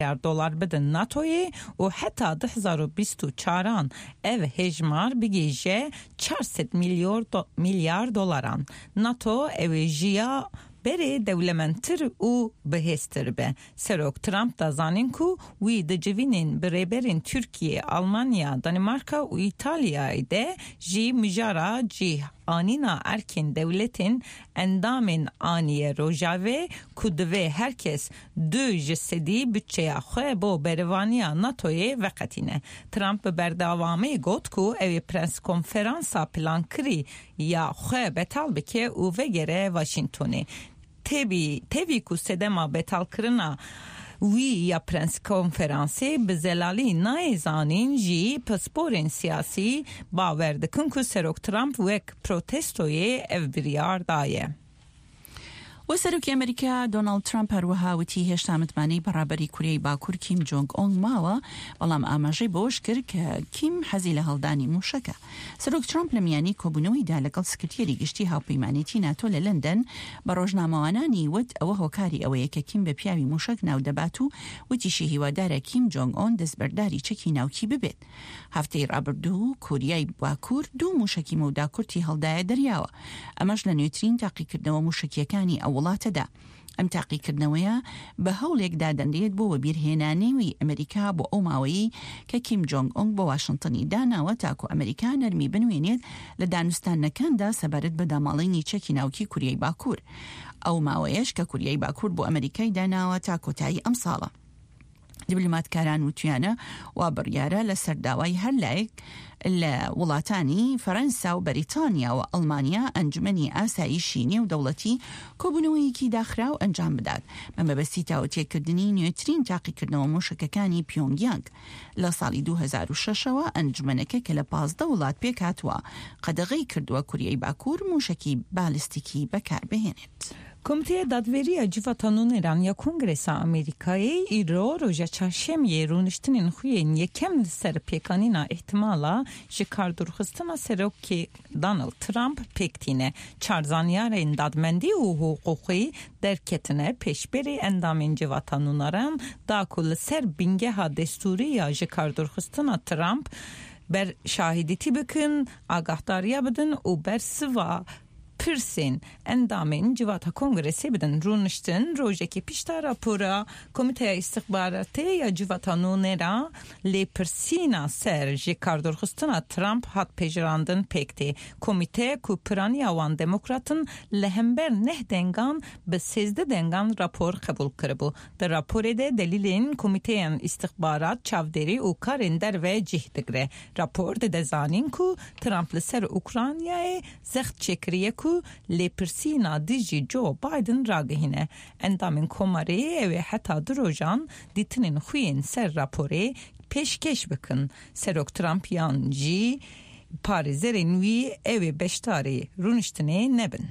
وەسەرۆکی ئەمریکا دۆناڵد ترامپ هەروەها وتی هێشتا متمانەی بەڕابەری کوریای باکوور کیم جۆنگ ئۆنگ ماوە، بەڵام ئاماژەی بۆش کرد کە کیم حەزی لە هەڵدانی موشەکە. سەرۆک ترامپ لە میانی کۆبوونەوەیدا لەگەڵ سکرتێری گشتی هاوپەیمانێتی ناتۆ لە لەندەن بە ڕۆژنامەوانانی وت ئەوە هۆکاری ئەوەیە کە کیم بە پیاوی موشک ناو دەبات و وتیشی هیوادارە کیم جۆنگ ئۆن دەستبەرداری چەکی ناوکی ببێت. هەفتەی ڕابردوو کوریای باکوور 2 موشکی مەوداکورتی هەڵدایە دەریاوە، ئەمەش لە نوێترین تاقیکردنەوە موشکیەکانی وڵاتەدا. ئەم تاقیکردنەوەیە بە هەوڵێکدا دەندێت بۆ وەبیرهێنانەوەی ئەمریکا بۆ ئەو ماوەیی کە کیم جۆنگ ئۆنگ بۆ واشنگتنی داناوە تاکو ئەمریکا نەرمی بنوێنێت لە دانوستانەکاندا سەبارەت بە داماڵینی چەکی ناوکی کوریای باکوور. ئەو ماوەیەش کە کوریای باکوور بۆ ئەمریکای داناوە تا کۆتایی ئەم ساڵە. دیبلۆماتکاران وتیانە وا بڕیارە لە سەرداوای هەر لایەک لە وڵاتانی فەرەنسا و بەریتانیا و ئەڵمانیا ئەنجومەنی ئاسایشی نێودەوڵەتی کۆبوونەوەیەکی داخرا و ئەنجام بدات بە مەبەستی تاوتێکردنی نوێترین تاقیکردنەوە موشکەکانی پیۆنگیانگ. لە ساڵی 2006ەوە ئەنجومەنەکە کە لە 15 وڵات پێک هاتووە قەدەغەی کردووە کوریای باکوور موشکی بالیستیکی بەکاربهێنێت. Komiteya Dadveriya Civatanûneran ya Kongresa Amerikayê îro roja çarşemiyê rûniştinên xuyên yekem li ser pêkanîna ihtimala ji kardurxistina Serokê Donald Trump pêk tîne. Çar zanyarên dadmendî û huquqî derketine pêşberî endamên civatanûneran da ku li ser bingeha destûrî ya ji kardurxistina Trump ber şahidîtî bikin, agahdariya bidin û ber siva Pirsên endamên civata kongresê bidin. Rûniştin rojekê pişta rapora Komiteya İstihbaratê ya Civatanûnera lê pirsîna ser ji kardorxistina Trump hat pejirandin pêktê. Komîte ku piraniya wan demokratin li hember 9 dengan bi 13 dengan rapor qebûl kiribû. Di raporê de delîlên Komîteyên İstihbarat, çavderî û karên derve cih digire. Rapor dide zanîn ku Trump li ser Ukraynayê zext çêkiriye ku lê pirsîna dijî Joe Biden ragihîne. Endamên komarê ew ê heta du rojan dîtinên xuyên ser raporê pêşkeş bikin. Serok Trump yan jî parêzerên wî ew ê beşdarê rûniştinê nebin.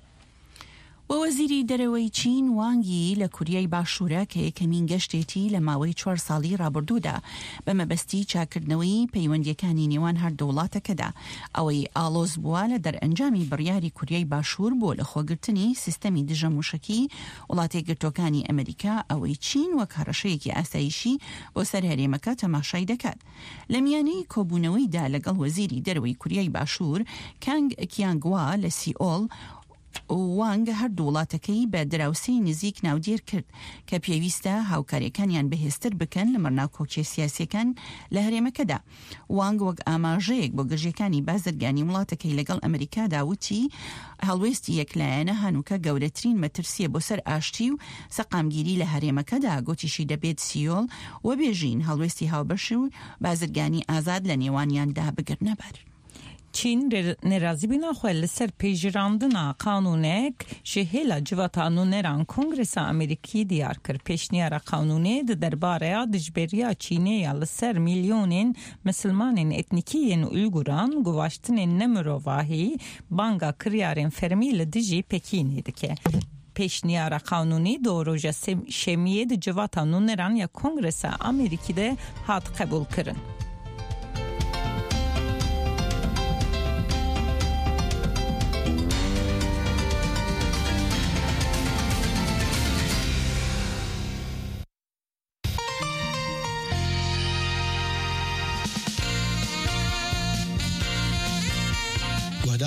وەزیری دەرەوەی چین وانگی لە کوریای باشوورە کە یەکەمین گەشتێتی لە ماوەی 4 ساڵی ڕابردوودا بە مەبەستی چاکردنەوەی پەیوەندیەکانی نێوان هەردوو وڵاتەکەدا ئەوەی ئاڵۆز بووە لە دەرئەنجامی بڕیاری کوریای باشوور بۆ لە خۆگرتنی سیستەمی دژە موشکی وڵاتی گرتوەکانی ئەمریکا ئەوەی چین وەک هەڕەشەیەکی ئاسایشی بۆ سەر هەرێمەکە تەماشای دەکات. لە میانەی کۆبوونەوەیدا لەگەڵ وەزیری دەرەوەی کوریای باشوور کانگ کیانگوا لە سیئۆڵ وانگ هەردوو وڵاتەکەی بە دراوسەی نزیک ناودێر کرد کە پێویستە هاوکاریەکانیان بەهێزتر بکەن لە مەرناوکۆچی سیاسیەکان لە هەرێمەکەدا. وانگ وەک ئاماژەیەک بۆ گەژیەکانی بازرگانی وڵاتەکەی لەگەڵ ئەمریکادا وتی هەڵوێستی یەکلایەنە هەنووکە گەورەترین مەترسیە بۆ سەر ئاشتی و سەقامگیری لە هەرێمەکەدا. گوتیشی دەبێت سیۆڵ وەبێژین هەڵوێستی هاوبەش و بازرگانی ئازاد لە نێوانیاندا بگرنە بەر. Çîn nerazîbîna xwe li ser pêjirandina qanûnek ji hêla civatanûneran Kongresa Amerîkî diyar kir. Pêşniyara qanûnê di derbareya dijberiya Çînê ya li ser milyonên misilmanên etnîkiyên Uyguran guvaştinên nemirovahî banga kiryarên fermî li dijî Pekînê dike. Pêşniyara qanûnî do roja şemiyê di civatanûneran ya Kongresa Amerîkî de hat qebûl kirin.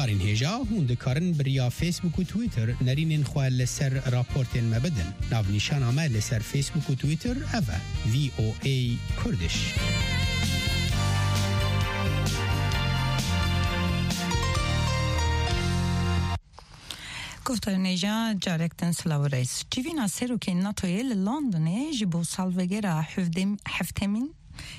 هارین هجا هون دکارن بریا فیسبوک و تویتر نرینین خواه لسر راپورتین مبدن ناو نیشان آمه لسر فیسبوک و تویتر اوه VOA کردش. گفتار نیجا جارکتن سلاو رئیس جیوینا سرو که ناتویل لندنه جبو سالوگرا هفتمین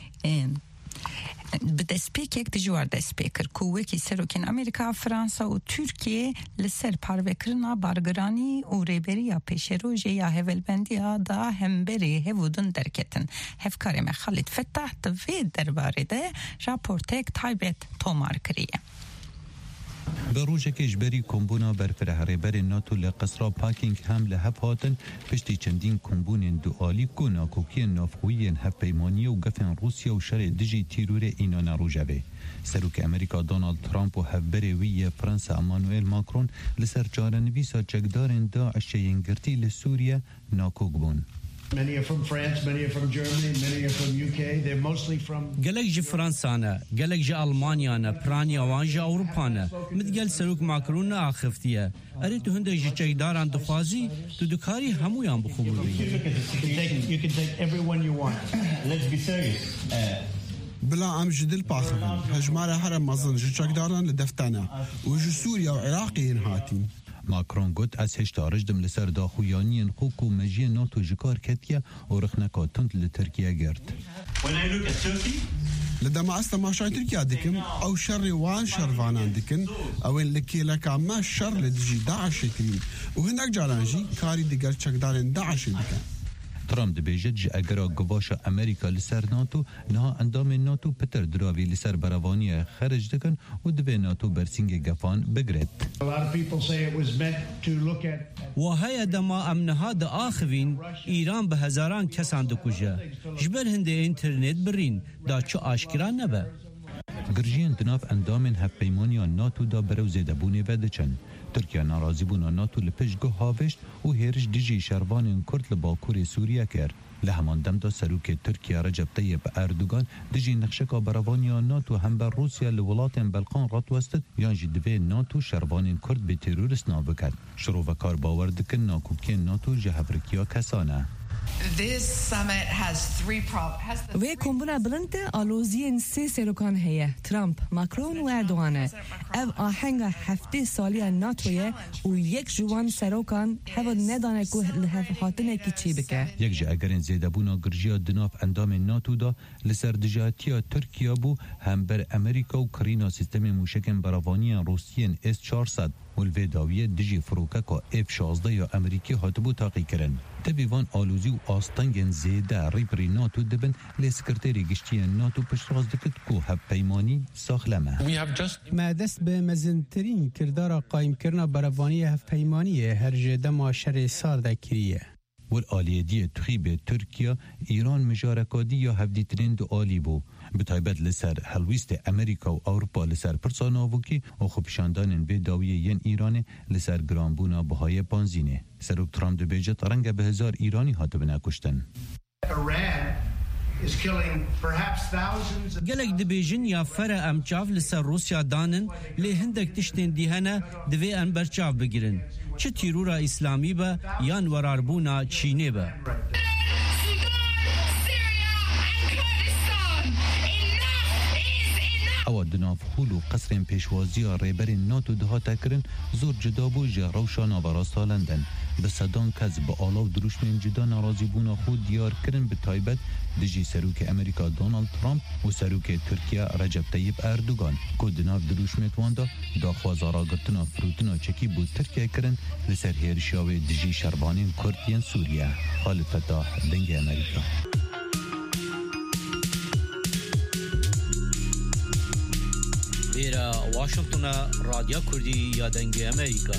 به دسپیک تجوار دسپیکر کوه کی سروکن امریکا فرانسا و ترکیه لسر پاروکرنا بارگرانی و ریبریا پیشروجه یا هولبندیا دا همبری هودن درکتن هفکار خالد فتح دوی درباره ده راپورتک تایبت تومار کریه بروجه که جبری کمبونا برفره هریبر ناتو لقصرا پاکینگ هم لحب هاتن پشتی چندین کمبون دوالی کنا کوکی نافخویین هف پیمانی و گفن روسیا و شر دجی تیرور اینا نروجه سروک امریکا دونالد ترامپ و هفبری وی فرانسا امانوئل ماکرون لسر جارنویسا چکدارن داعش ینگرتی لسوریا ناکوک بون. Many are from France, many are from Germany, many are from UK. They're mostly from گلک جی فرانسانه، گلک جی آلمانیانه، پرانیا وانجا اوروپانه. متقل سروک ماکرون آخفتیه. اری تو هنده جی چکداران دخوازی تو دکاری همویان بخوبوی. You can take everyone you want. Let's be serious. بلا ام جدل باخرين هجمار هرم مازن جي چکداران لدفتانا و جو سوريا و عراقي هاتين. ماکرون گوت از هشتارج دم لسر داخویانین خوک و مجی ناتو جکار کتیا و رخنکاتند لترکیه گرد. لدما استما شاي تركيا دكن او شر وان شروانان دكن او لكي لك ما شر لدجي داعش كريم وهناك جالانجي كاري ديگر چکدارن داعش دكن. ترامپ دبیجد جه اگر گواش امریکا لسر ناتو نه اندام ناتو پتر دراوی لسر براوانی خرج دکن و دبی ناتو برسینگ گفان بگرد. و هیا دما امنها دا آخوین ایران به هزاران کسان دکوژه. جبر هنده اینترنت برین دا چو آشکران نبه. گرژین دناف اندامن هف پیمانی ناتو دا بروزه دبونه ودچن. ترکیه ناراضی بونا ناتو لپشگو هاوشت و هیرش دیجی شروان کرد لباکور سوریه کرد. لهمان دم دا سروک ترکیه رجب طیب اردوگان دیجی نقشکا براوانی ناتو هم بر روسیا لولات بلقان رات وستد یانجی دوی ناتو شروان کرد به تروریست نابکد. شروع و کار باوردکن ناکوکی ناتو جهفرکیا کسانه. This summit has three problems. وی کمبونا بلند آلوزی سه سروکان هیه ترامپ، ماکرون و اردوانه. او آهنگ هفته سالی ناتویه و یک جوان سروکان هوا ندانه که لحف حاطنه کی چی بکه. یک جا اگرین زیده بونا گرژیا دناف اندام ناتو دا لسر دجاتیا ترکیه بو هم بر امریکا و کرینا سیستم موشکن براوانی روسیین S-400 والوی داویه دجی فروککا F-16 یا امریکی هاتبو تاقی کرن. تبیوان آلوزی و آستانگن زیده ریپری ناتو دبن لسکرتری گشتی ناتو پشتراز دکت کو هب پیمانی ساخلمه. ما دست به مزنترین کردار قایم کرنا براوانی هف پیمانی هر جده ما شر سار دکریه. والآلیدی تخیب ترکیه ایران مجارکادی یا هفدیترین دو آلی بو. بتایبت لسر هلویست امریکا و اروپا لسر پرساناوکی و خوبشاندانن به داویه ین ایران لسر گرانبونا بهای بانزینه. سروک ترامپ دبیجت رنگ به 1000 ایرانی هاته بناکشتن. گلک دبیجن یا فر امچاف لسر روسیا دانن لی هندک تشتین دیهنه دوی ان برچاف بگیرن. چه تیرورا اسلامی با یان وراربونا چینه با. او دناف خولو قصر پیشوازی ریبر ناتو دهاتا کرن زور جدابو جه روشانا برا سالندن. به صدان کز به آلاو دروشمین جدا نارازی بونا خود دیار کرن به تایبت دجی سروک امریکا دونالد ترامپ و سروک ترکیه رجب طیب اردوگان که دناف دروشمیت واندا داخوازارا گرتنا فروتنا چکی بود ترکیه کرن لسر هیرشیاوی دجی شربانین کردین سوریه. خالد فتاح دنگ امریکا. ایرا واشنگتن رادیو کردی یا دنگ امریکا.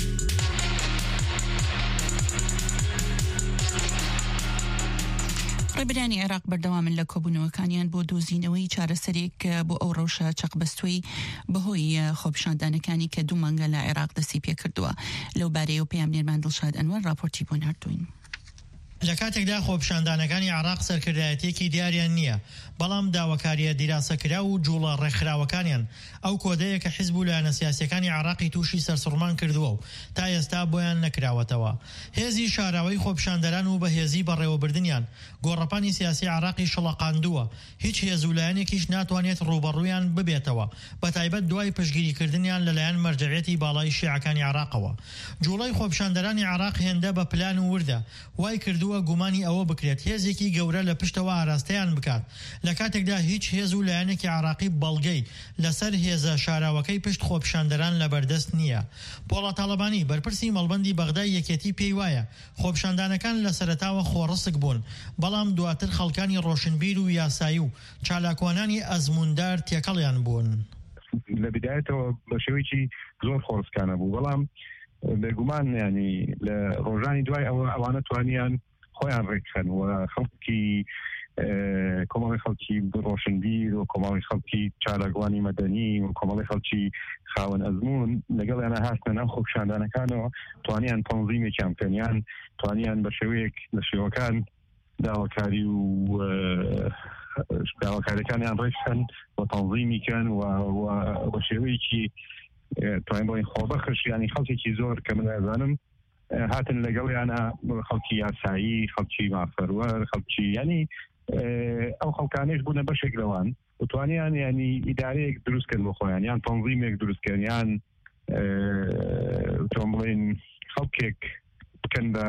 ڕێبەرانی عێراق بەردەوامن لە کۆبوونەوەکانیان بۆ دۆزینەوەی چارەسەرێک بۆ ئەو ڕەوشە چەقبەستووی بەهۆی خۆپیشاندانەکانی کە 2 مانگە لە عێراق دەستی پێ کردووە. لەو بارەیە و پێیان نێرمان دڵشاد ئەنوەر راپۆرتی بۆ ناردوین. لە کاتێکدا خۆپیشاندانەکانی عێراق سەرکردایەتێکی دیاریان نییە بەڵام داواکاریە دیراسەکرا و جوڵە ڕێکخراوەکانیان ئەو کۆدەیە کە حیزب و لایەنە سیاسیەکانی عێراقی تووشی سەرسوڕمان کردووە و تا ئێستا بۆیان نەکراوەتەوە هێزی شاراوەی خۆپیشاندەران و بەهێزی بەڕێوەبردنیان گۆڕەپانی سیاسی عێراقی شڵەقاندووە هیچ هێز و لایەنێکیش ناتوانێت ڕوبەڕوویان ببێتەوە بەتایبەت دوای پشتگیریکردنیان لەلایەن مەرجعیەتی باڵای شیعەکانی عێراقەوە جوڵەی خۆپیشاندەرانی عێراق هێندە بە پلان و وردە وای کردووە گومانی ئەوە بکرێت هێزێکی گەورە لە پشتەوە ئاراستەیان بکات لە کاتێکدا هیچ هێز و لایەنێکی عێراقی بەڵگەی لەسەر هێزە شاراوەکەی پشت خۆپیشاندەران لەبەردەست نییە پۆڵە تاڵەبانی بەرپرسی مەڵبەندی بەغدای یەکێتی پێی وایە خۆپیشاندانەکان لە سەرەتاوە خۆڕسک بوون بەڵام دواتر خەڵکانی ڕۆشنبیر و یاسایی و چالاکوانانی ئەزموندار تێکەڵیان بوون لە بدایەتەوە بە شێوەیەکی زۆر خۆڕسکانە بوو بەڵام بێگومان ینی لە ڕۆژانی دوای ئەوانە توانیان خۆیان ڕێکخەن و خەڵکی کۆمەڵی خەڵکی ڕۆشنبیر و کۆمەڵی خەڵکی چالاکوانی مەدەنی و کۆمەڵی خەڵکی خاوەن ئەزمون لەگەڵ یانە هاتنە ناو خۆپیشاندانەکانەوە توانیان تەنزیمێکیان بکەن توانیان بە شێوەیەک لە شێوەکان داواکاری و داواکاریەکانیان ڕێکخەن و تەنزیمیکەن و بە شێوەیەکی توانین بۆ خۆبەخش ینی خەڵکێکی زۆر کە من ئەزانم هاتن لەگەڵ یانە خەڵکی یاسایی خەڵکی مافەروەر خەڵکی ینی ئەو خەڵکانەش بوونە بەشێک لەوان وتوانیان ینی ئیدارەیەک دروستکەن بۆ خۆیان یان تەنزیمێک دروستکەن یان تۆم بڵێن خەڵکێک بکەن بە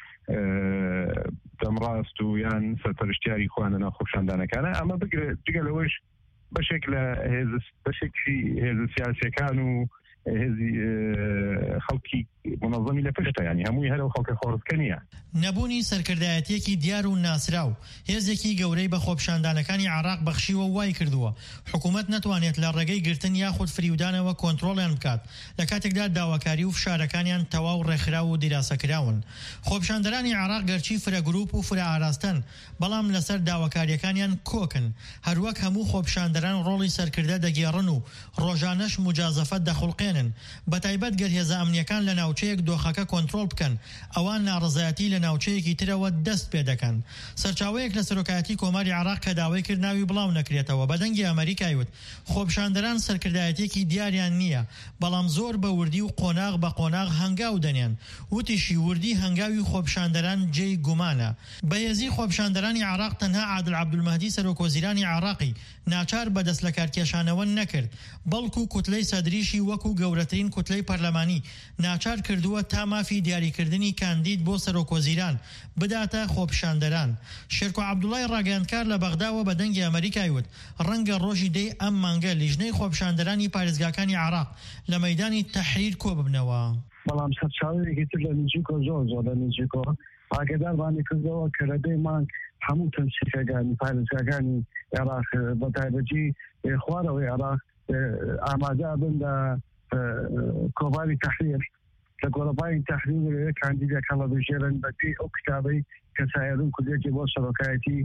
دەمڕاست و یان سەرپەرشتیاری خۆیان لەناو خۆپیشاندانەکانە ئەمە بگرێت جگە لەوەش بەشێک لە بەشێکی هێز سیاسیەکان و هێزی خەڵکی منەظەمی لە پشتە ینی هەمووی هەرەو خەڵکە خۆڕسکە نییە نەبوونی سەرکردایەتێکی دیار و ناسراو هێزێکی گەورەی بە خۆپیشاندانەکانی عێراق بەخشیوە وای کردووە حکوومەت نەتوانێت لە ڕێگەی گرتن یاخود فریودانەوە کۆنتڕۆڵیان بکات لە کاتێکدا داواکاری و فشارەکانیان تەواو ڕێکخرا و دیراسەکراون خۆپیشاندەرانی عێراق گەرچی فرە گروپ و فرە ئاراستن بەڵام لەسەر داواکاریەکانیان کۆکن هەروەک هەموو خۆپیشاندەران ڕۆڵی سەرکردە دەگێڕن و ڕۆژانەش مجازەفەت دەخڵقێنن بەتایبەت گەر هێزە ئەمنیەکان لە ناوچەیەک دۆخەکە کۆنتڕۆڵ بکەن ئەوان ناڕزایەتی لە ناوچەیەکی ترەوە دەست پێ دەکەن سەرچاوەیەک لە سەرۆکایەتی کۆماری عێراق کە داوای کرد ناوی بڵاو نەکرێتەوە بەدەنگی ئەمریکای وت خۆپیشاندەران سەرکردایەتێکی دیاریان نییە بەڵام زۆر بە وردی و قۆناغ بە قۆناغ هەنگاو دەنێن وتیشی وردی هەنگاوی خۆپیشاندەران جێی گومانە بەهێزی خۆپیشاندەرانی عێراق تەنها عادل عەبدولمەهدی سەرۆکوەزیرانی عێراقی ناچار بەدەست لە کارکێشانەوە نەکرد بەڵکو کوتلەی سەدریشی وەکو گەورەترین کوتلەی پەرلەمانی ناچار کردووە تا مافی دیاریکردنی کاندید بۆ سەرۆکوەزیران بداتە خۆپیشاندەران شێرکۆ عەبدوڵای ڕاگەیاندکار لە بەغدا و بەدەنگی ئەمریکای وت ڕەنگە ڕۆژی دەی ئەم مانگە لیژنەی خۆپیشاندەرانی پارێزگاکانی عێراق لە مەیدانی تەحریر کۆ ببنەوە بەڵام سەرچاوەیەکی تر لە نزیکۆ زۆر لە نزیکۆ ئاگداربانی کردەوە کە لە دەی مانگ هەموو تەنسیقەکانی پارێزگاکانی عێراق بەتایبەتی خوارەوەی عێراق ئامادە بن لە کۆباری تەحریر لە گۆڕەپانی تەحریر کاندیدێک هەڵەبژێرن بە پێی ئەو کتابەی کە سایرون کوردێکی بۆ سەرۆکایەتی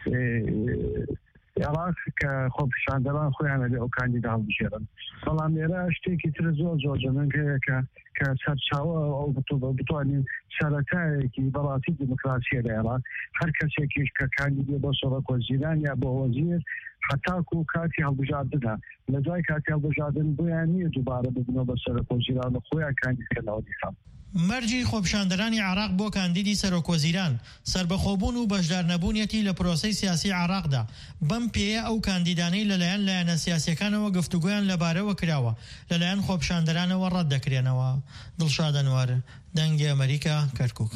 عێراق کە خۆپیشاندەران خۆیانە لێ ئەو کاندیدا هەڵبژێرن بەڵام ئێرە شتێکی تر زۆر جەمەنگەیە کە سەرچاوە ئەو بتوانین سەرەتایەکی بەڕاستی دیموکراسیە لە عێراق هەر کەسێکیش کە کاندیدێ بۆ سەرۆکوەزیران یا بۆ وەزیر حتاکو کاتی هەڵبژاردنە لە دوای کاتی هەڵبژاردن بۆیان نییە دووبارە ببنەوە بە سەرۆکوەزیران و خۆیان کاندیدکردنەوە دیسان مەرجی خۆپیشاندەرانی عێراق بۆ کاندیدی سەرۆکوەزیران سربەخۆبوون و بەشدار نەبوونیەتی لە پرۆسەی سیاسی عێراقدا بەم پێیە ئەو کاندیدانەی لەلایەن لایەنە سیاسیەکانەوە گفتوگویان لەبارەوە کراوە لەلایەن خۆپیشاندەرانەوە ڕەت دەکرێنەوە دڵشاد ئەنوار دەنگی ئەمریکا کەرکووک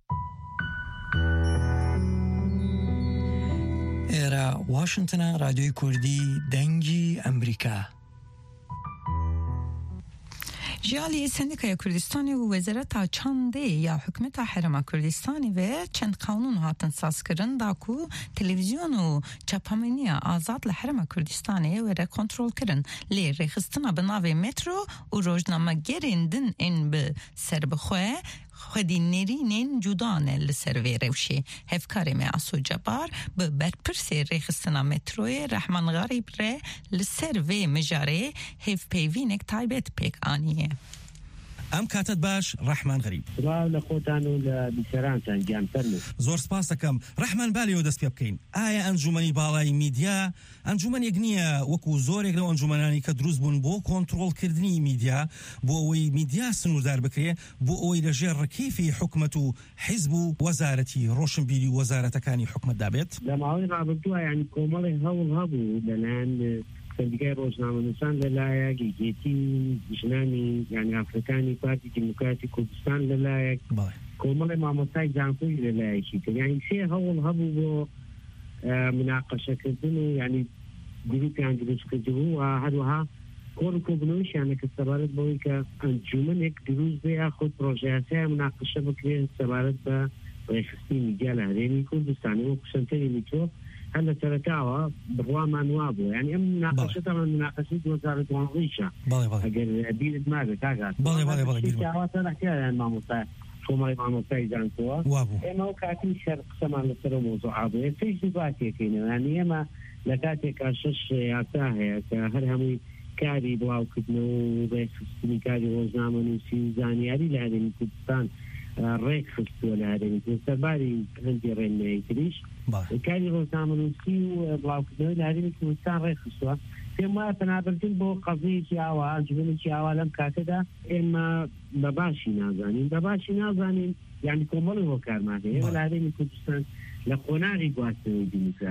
ئێرە واشنگتنە رادیۆی کوردی دەنگی ئەمریکا جیالی سندیکای کردستانی و وزارت چنده یا حکومت حرم کردستانی و چند قانون هاتن ساز کردن داکو تلویزیون و چپامنی آزاد لحرم کردستانی و را کنترل کردن لی رخصتنا به ناو مترو و روزنامه گرندن این به سر بخواه خودی نرینین جدانه لسر ویروشی هفکاری می آسو جبار به برپرسی رخصتنا متروی رحمان غریب ره لسر وی مجاره هف پیوینک تایبت پیک آنیه ئەم کاتت باش ڕەحمان غەریب لە خۆتان و لە بیسەرانتان گیان فەرموو. زۆر سپاس دەکەم ڕەحمان بالیەوە دەست پێ بکەین. ئایا ئەنجومەنی باڵای میدیا ئەنجومەنێک نییە وەکو زۆرێک لەو ئەنجومەنانی کە دروست بوون بۆ کۆنتڕۆڵکردنی میدیا بۆ ئەوەی میدیا سنووردار بکرێ بۆ ئەوەی لەژێر ڕکیفی حکومەت و حیزب و وەزارەتی ڕۆشنبیری و وەزارەتەکانی حکومەتدا بێت. لە ماوەی ڕابردووە یعنی کۆمەڵی هەوڵ هەبوو لەلایەن سندیکای ڕۆژنامەنووسان لەلایەک یەکێتی ژنانی یعنی ئافرەکانی پارتی دیموکراتی کوردستان لەلایەک کۆمەڵی مامۆستای جانکۆی لەلایەکی تر یعنی سێ هەوڵ هەبوو بۆ مناقەشەکردن و یعنی گروپیان دروست کردبوو و هەروەها کۆڕ و کۆبنەوەیشیانە کە سەبارەت بەوەی کە ئەنجومەنێک دروست بێ یاخود پرۆژەیاسای مناقەشە بکرێت سەبارەت بە ڕێخستی میدیا لە هەرێمی کوردستان و سنتەری میترۆ هەر لە سەرەتاوە بڕوامان وا بوو یعنی ئەم مناقەشەتەمان مناقەشەی 2012 ئەگەر بیرت مابێت کاکات ئاواتە نەکرایان مامۆستا کۆمەڵی مامۆستای زانکۆوە ئێمە ئەو کاتی شەر قسەمان لەسەر مۆزوعا بوو پێش دووباتێکینەوە یعنی ئێمە لە کاتێکا 6 یاسا هەیە کە هەر هەمووی کاری بڵاوکردنەوە و ڕێکخستنی کاری ڕۆژنامەنووسی و زانیاری لە هەرێمی کوردستان ڕێک خستووە لە هەرێمی کوردستان سەرباری هەندی ڕێنمایی تریش کاری ڕۆژنامەنووسی و بڵاوکردنەوەی لە هەرێمی کوردستان ڕێک خستووە پێم وایە پەنابردن بۆ قەزەیەکی ئاوا ئەنجومەنێکی ئاوا لەم کاتەدا ئێمە بە باشی نازانین یعنی کۆمەڵی هۆکارمان هەیە ئێمە لە هەرێمی کوردستان لە قۆناغی گواستنەوەی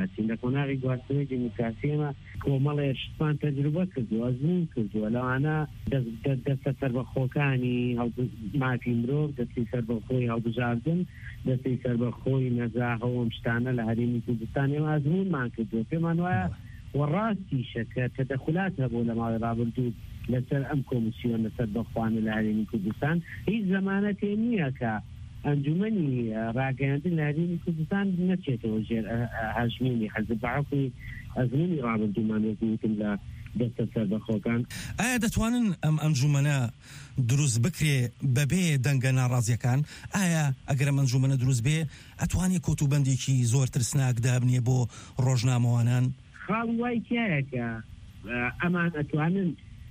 دیموکراسی ئێمە کۆمەڵی شتمان تەجروبە کردووە ئەزمون کردووە لەوانە دەستە سەربەخۆکانی مافی مرۆڤ دەستی سەربەخۆی هەڵبژاردن دەستی سەربەخۆی نەزاهە و ئەم شتانە لە هەرێمی کوردستان ئێمە ئەزمونمان کردووە پێمان وایە وەڕاستیشە کە تەدەخولات هەبوو لە ماوەی ڕابردوو لەسەر ئەم کۆمیسیۆن لەسەر بەخواانە لە هەرێمی کوردستان هیچ زەمانەتێ نییە کە ئەنجومەنی ڕاگەیاندن لە هەرێمی کوردستان نەچێتەوە ژێر هەژمێنی حەزب بەعەفوی ئەزموونی ڕابردوومان وەکوتم لە دەستە سەربەخۆکان. ئایا دەتوانن ئەم ئەنجومەنە دروست بکرێ بەبێ دەنگە ناڕازیەکان؟ ئایا ئەگەر ئەم ئەنجومەنە دروست بێ ئەتوانێت کۆتوبەندێکی زۆر ترسناک دابنێ بۆ ڕۆژنامەوانان؟ خاڵ وای تایە کە ئەمان ئەتوانن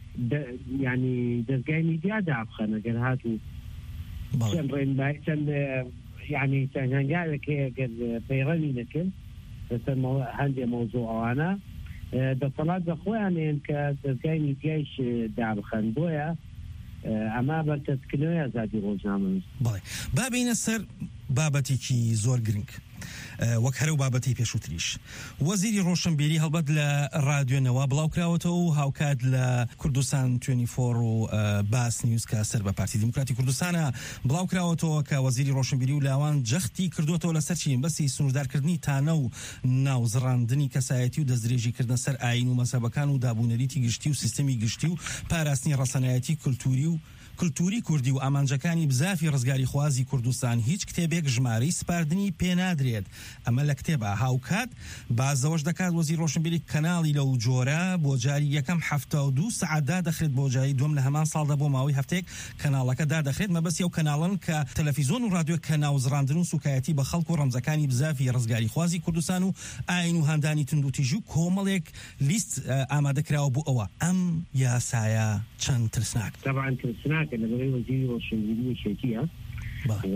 ینی دەستگای میدیا دابخەن ئەگەر هاتوو چەند ڕێنمایی چەند ینی چەند هەنگاوێکەیە گەر پەیڕەوی دەکەن لەسەر هەندێک مەوزوع ئەوانە دەسەڵات بە خۆیانێن کە دەستگای میدیایش دابخەن بۆیە ئەما بەرکەسکردنەوەی ئازادی ڕۆژنامەنووس. بەڵێ با بینە سەر بابەتێکی زۆر گرنگ وەک هەرو بابەتی پێشووتریش وەزیری ڕۆشنبیری هەڵبەت لە رادیۆنەوە بڵاوکراوەتەوە و هاوکات لە کوردستان 24 و باس نیوز کە سەر بە پارتی دیموکراتی کوردستانە بڵاوکراوەتەوە کە وەزیری ڕۆشنبیری و لاوان جەختی کردوەوە لەسەر چین بەسی سنووردارکردنی تانە و ناوزڕاندنی کەسایەتی و دەستدرێژیکردنە سەر ئاین و مەسەبەکان و دابوونەریتی گشتی و سیستەمی گشتی و پاراستنی ڕەسەنایەتی کولتوری کوردی و ئامانجەکانی بزافی ڕزگاری خوازی کوردستان هیچ کتێبێک ژمارەی سپاردنی پێنادرێت. ئەمە لە کتێبە هاوکات بازەوەش دەکات وەزیر ڕۆشنبیری کەناڵی لەو جۆرە بۆ جاری یەکەم 72 سەعاتدا دەخرێت بۆ جاری دوم لە هەمان ساڵدا بۆ ماوەی هەفتەیەک کەناڵەکەدا دەخرێت مەبەستی ئەو کەناڵن کە تەلەڤیزۆن و رادیۆ کە ناوزڕاندن و سوکایەتی بە خەڵک و ڕەمزەکانی بزافی ڕزگاری خوازی کوردستان و ئاین و هەندانی تندوتیژ و کۆمەڵێک لیست ئامادەکراوە بۆ ئەوە ئەم یاسایە چەند ترسناک طبعا ترسناک لەبەرەوەی وەزیری ڕۆشنبیری شێتیە و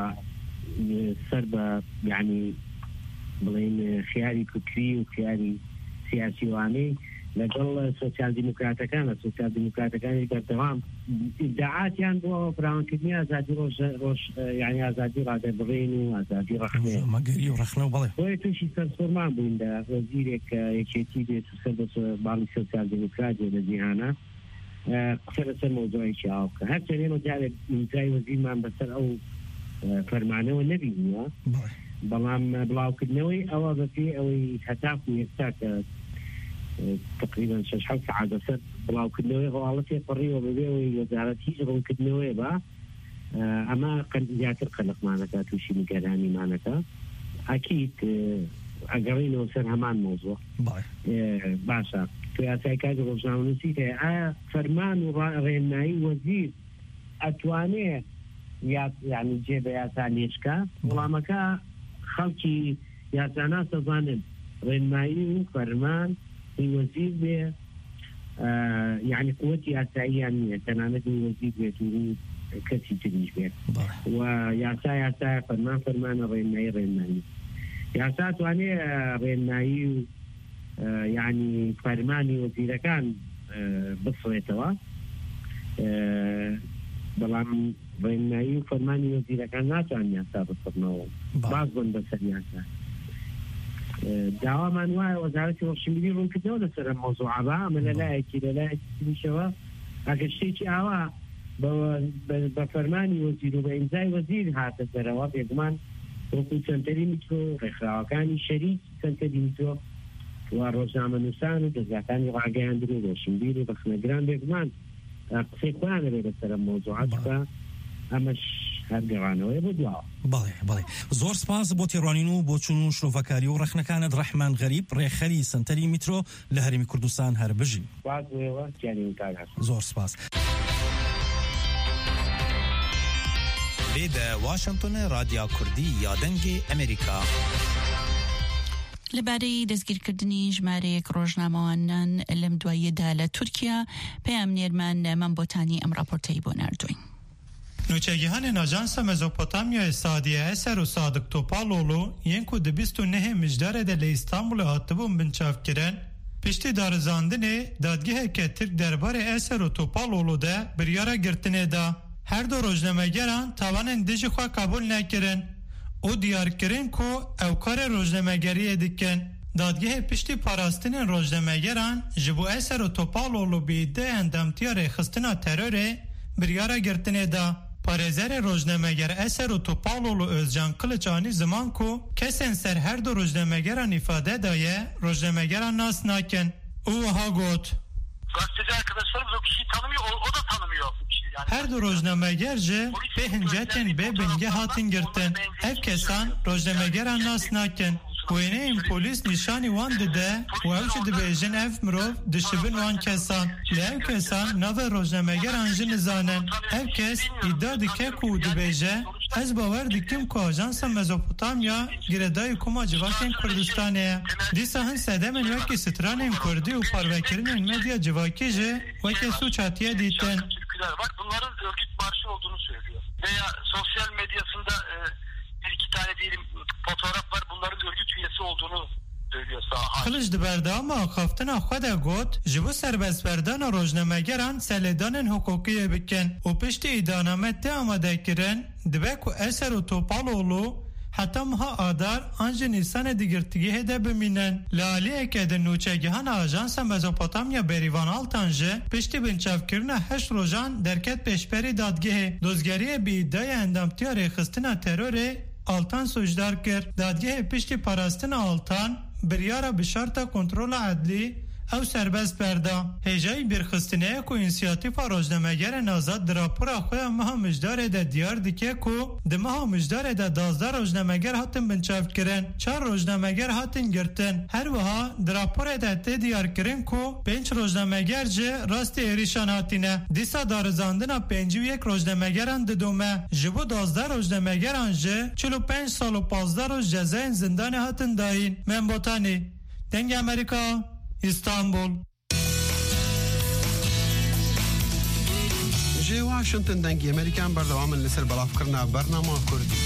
سەر بە یعنی بڵێن خیاری کوردی و خیاری سیاسیوانەی لەگەڵ سۆسیال دیموکراتەکانی بەردەوام ئیدعاتیان بۆ فراوانکردنی ئازادی ڕۆژ یعنی ئازادی ڕادەبڕین و ئازادی ڕەخنێ مەگەری و ڕەخنە و بەڵێ بۆیە تووشی سەرسوورمان بووین لە وەزیرێک یەکێتی بێت و سەر بە باڵی سۆسیال دیموکراتی لە جیهانە قسە لەسەر مۆزوعێکی ئاو بکە هەرچەند ئێمە جارێک میزای وەزیرمان بەسەر ئەو فەرمانەوە نەبینیوە بەڵام بڵاوکردنەوەی ئەوە بەپێ ئەوەی هەتاف و ئێستا کە تقریبا 6 ساعات بەسەر بڵاوکردنەوەی هەواڵەتی پەڕیوە بەبێ ئەوەی وەزارەت هیچ ڕوونکردنەوەی بە ئەمە زیاتر قەلقمانەکە تووشی نیگەرانیمانەکە ئەکید ئەگەڕینەوە سەر هەمان مۆزوع باشە تو یاسای کاری ڕۆژنامەنووسی هەیە ئایا فەرمان و ڕێنمایی وەزیر ئەتوانێت یعنی جێ بە یاسا لێشکە وەڵامەکە خەڵکی یاساناس دەزانن ڕێنمایی و فەرمان وەزیر بێ یعنی قووەتی یاساییان نییە تەنانەت وەزیر بێت و کەسی تریش بێت و یاسا فەرمانە ڕێنمایی یاسا توانێت ڕێنمایی و یعنی فەرمانی وەزیرەکان بفڕێتەوە بەڵام ڕێنمایی و فەرمانی وەزیرەکان ناتوان یاسا بفڕنەوە باز بن بەسەر یاسا داوامان وایە وەزارەتی ڕۆشنبیری ڕوونکردەوە لەسەر مۆزوعە ئەمە لەلایەکی تریشەوە ئەگەر شتێکی ئاوا بە فەرمانی وەزیر و بە ئیمزای وەزیر هاتە دەرەوە بێگومان وەکو سنتەری میترۆ ڕێکخراوەکانی شەریک سنتەری میترۆ و ڕۆژنامەنووسان و دەستگاکانی ڕاگەیاندن و ڕۆشنبیر و بەخنەگران بێگومان قسەی خۆیان دەبێت لەسەر مۆزوعات بکە ئەمەش هەر گەڕانەوەی بۆ دواوە. بەڵێ زۆر سپاس بۆ تێڕوانین و بۆ چوون و شرۆڤەکاری و ڕەخنەکانت ڕەحمان غەریب ڕێخەری سنتەری میترۆ لە هەرێمی کوردستان هەر بژین. زۆر سپاس. لێدە واشنگتن رادیۆ کوردی یادەنگی ئەمریکا. لەبارەی دەستگیرکردنی ژمارەیەک ڕۆژنامەوانان لەم دواییەدا لە تورکیا پێیان نێرمان مەمبۆتانی ئەم راپۆرتەی بۆ ناردوین. نوچەگیهانên Ajansa Mezopotamyayê Sadiye Eser û Sadık Topaloğlu yên ku di 29 mijdarê de li İstanbulê hatibûn binçavkirin, piştî darizandinê dadgeheke Tirk derbarê Eser û Topaloğlu de biryara girtinê da her du rojnamegeran tawanên dijî xwe kabul nekirin û diyarkirin ku ew karê rojnamegeriyê dikin. Dadgehê piştî parastinên rojnamegeran ji bo Eser û Topaloğlu bi îdeyên demtiya rêxistina terorê biryara girtinê da parêzerê rojnameger Eser û Topaloğlu Özcan Kılıçani ziman ku kesên ser her du rojnamegeran îfade daye rojnamegeran nas nakin. û wiha got. Gazeteci arkadaşlarımız o kişiyi tanımıyor, o da tanımıyor. Yani her du rojnameger ji pê hincetên bê bingê hatin girtin. Ev kesan rojnamegeran nas nakin. Wêneyên polîs nîşanî wan dide û ew jî dibêjin ev mirov dişibin wan kesan. Li ev kesan navê rojnamegeran jî nizanin. Ev kes îddia dike ku dibêje ez bawer dikim ku Ajansa Mezopotamya girêdayî Koma Civakên Kurdistanê ye. Dîsa hin sedemên wekî stranên Kurdî û parvekirinên medya civakî jî wekî suç hatiye dîtin. Bak bunların örgüt marşı olduğunu söylüyor. Veya sosyal medyasında bir iki tane diyelim fotoğraf var, bunların örgüt üyesi olduğunu söylüyor saha. Kılıç di berdama xaftina xwe de got ji bo serbestberdana rojnamegeran selêdanên hukukiyê bikin û piştî îdaname tê amadekirin dibe ku Eser û Topaloğlu heta meha adar an ji Nîsanê digirtigihê de bimînin. Li aliyeke di nûçegihana Ajansa Mezopotamya Berivan Altan jî piştî binçavkirina 8 rojan derket pêşberî dadgehê dozgeriyê bi îdaya endamtiya rêxistina terorê Altan suçdar kir. Dadgehê piştî parastina Altan biryara bi şarta kontrola edlî ew serbest berda. Hêjayî bêrxistineyê ku înisiyatîfa rojnamegerên azad di rapora xwe ya meha mijdarê de diyar dike ku di meha mijdarê de 12 rojnameger hatin binçavkirin. 4 rojnameger hatin girtin. Her wiha di raporê de tê diyarkirin ku 5 rojnameger jî rastî êrîşan hatine. Dîsa darizandina 51 rojnamegeran didome. Ji bo 12 rojnamegeran jî 45 sal û 15 roj cezayên zindanê hatin dayîn. Membotanî Dengê Amerika İstanbul. جي واشنطن دنگی امریکان بردوامن لسر بلافکرنا برنامه کردی.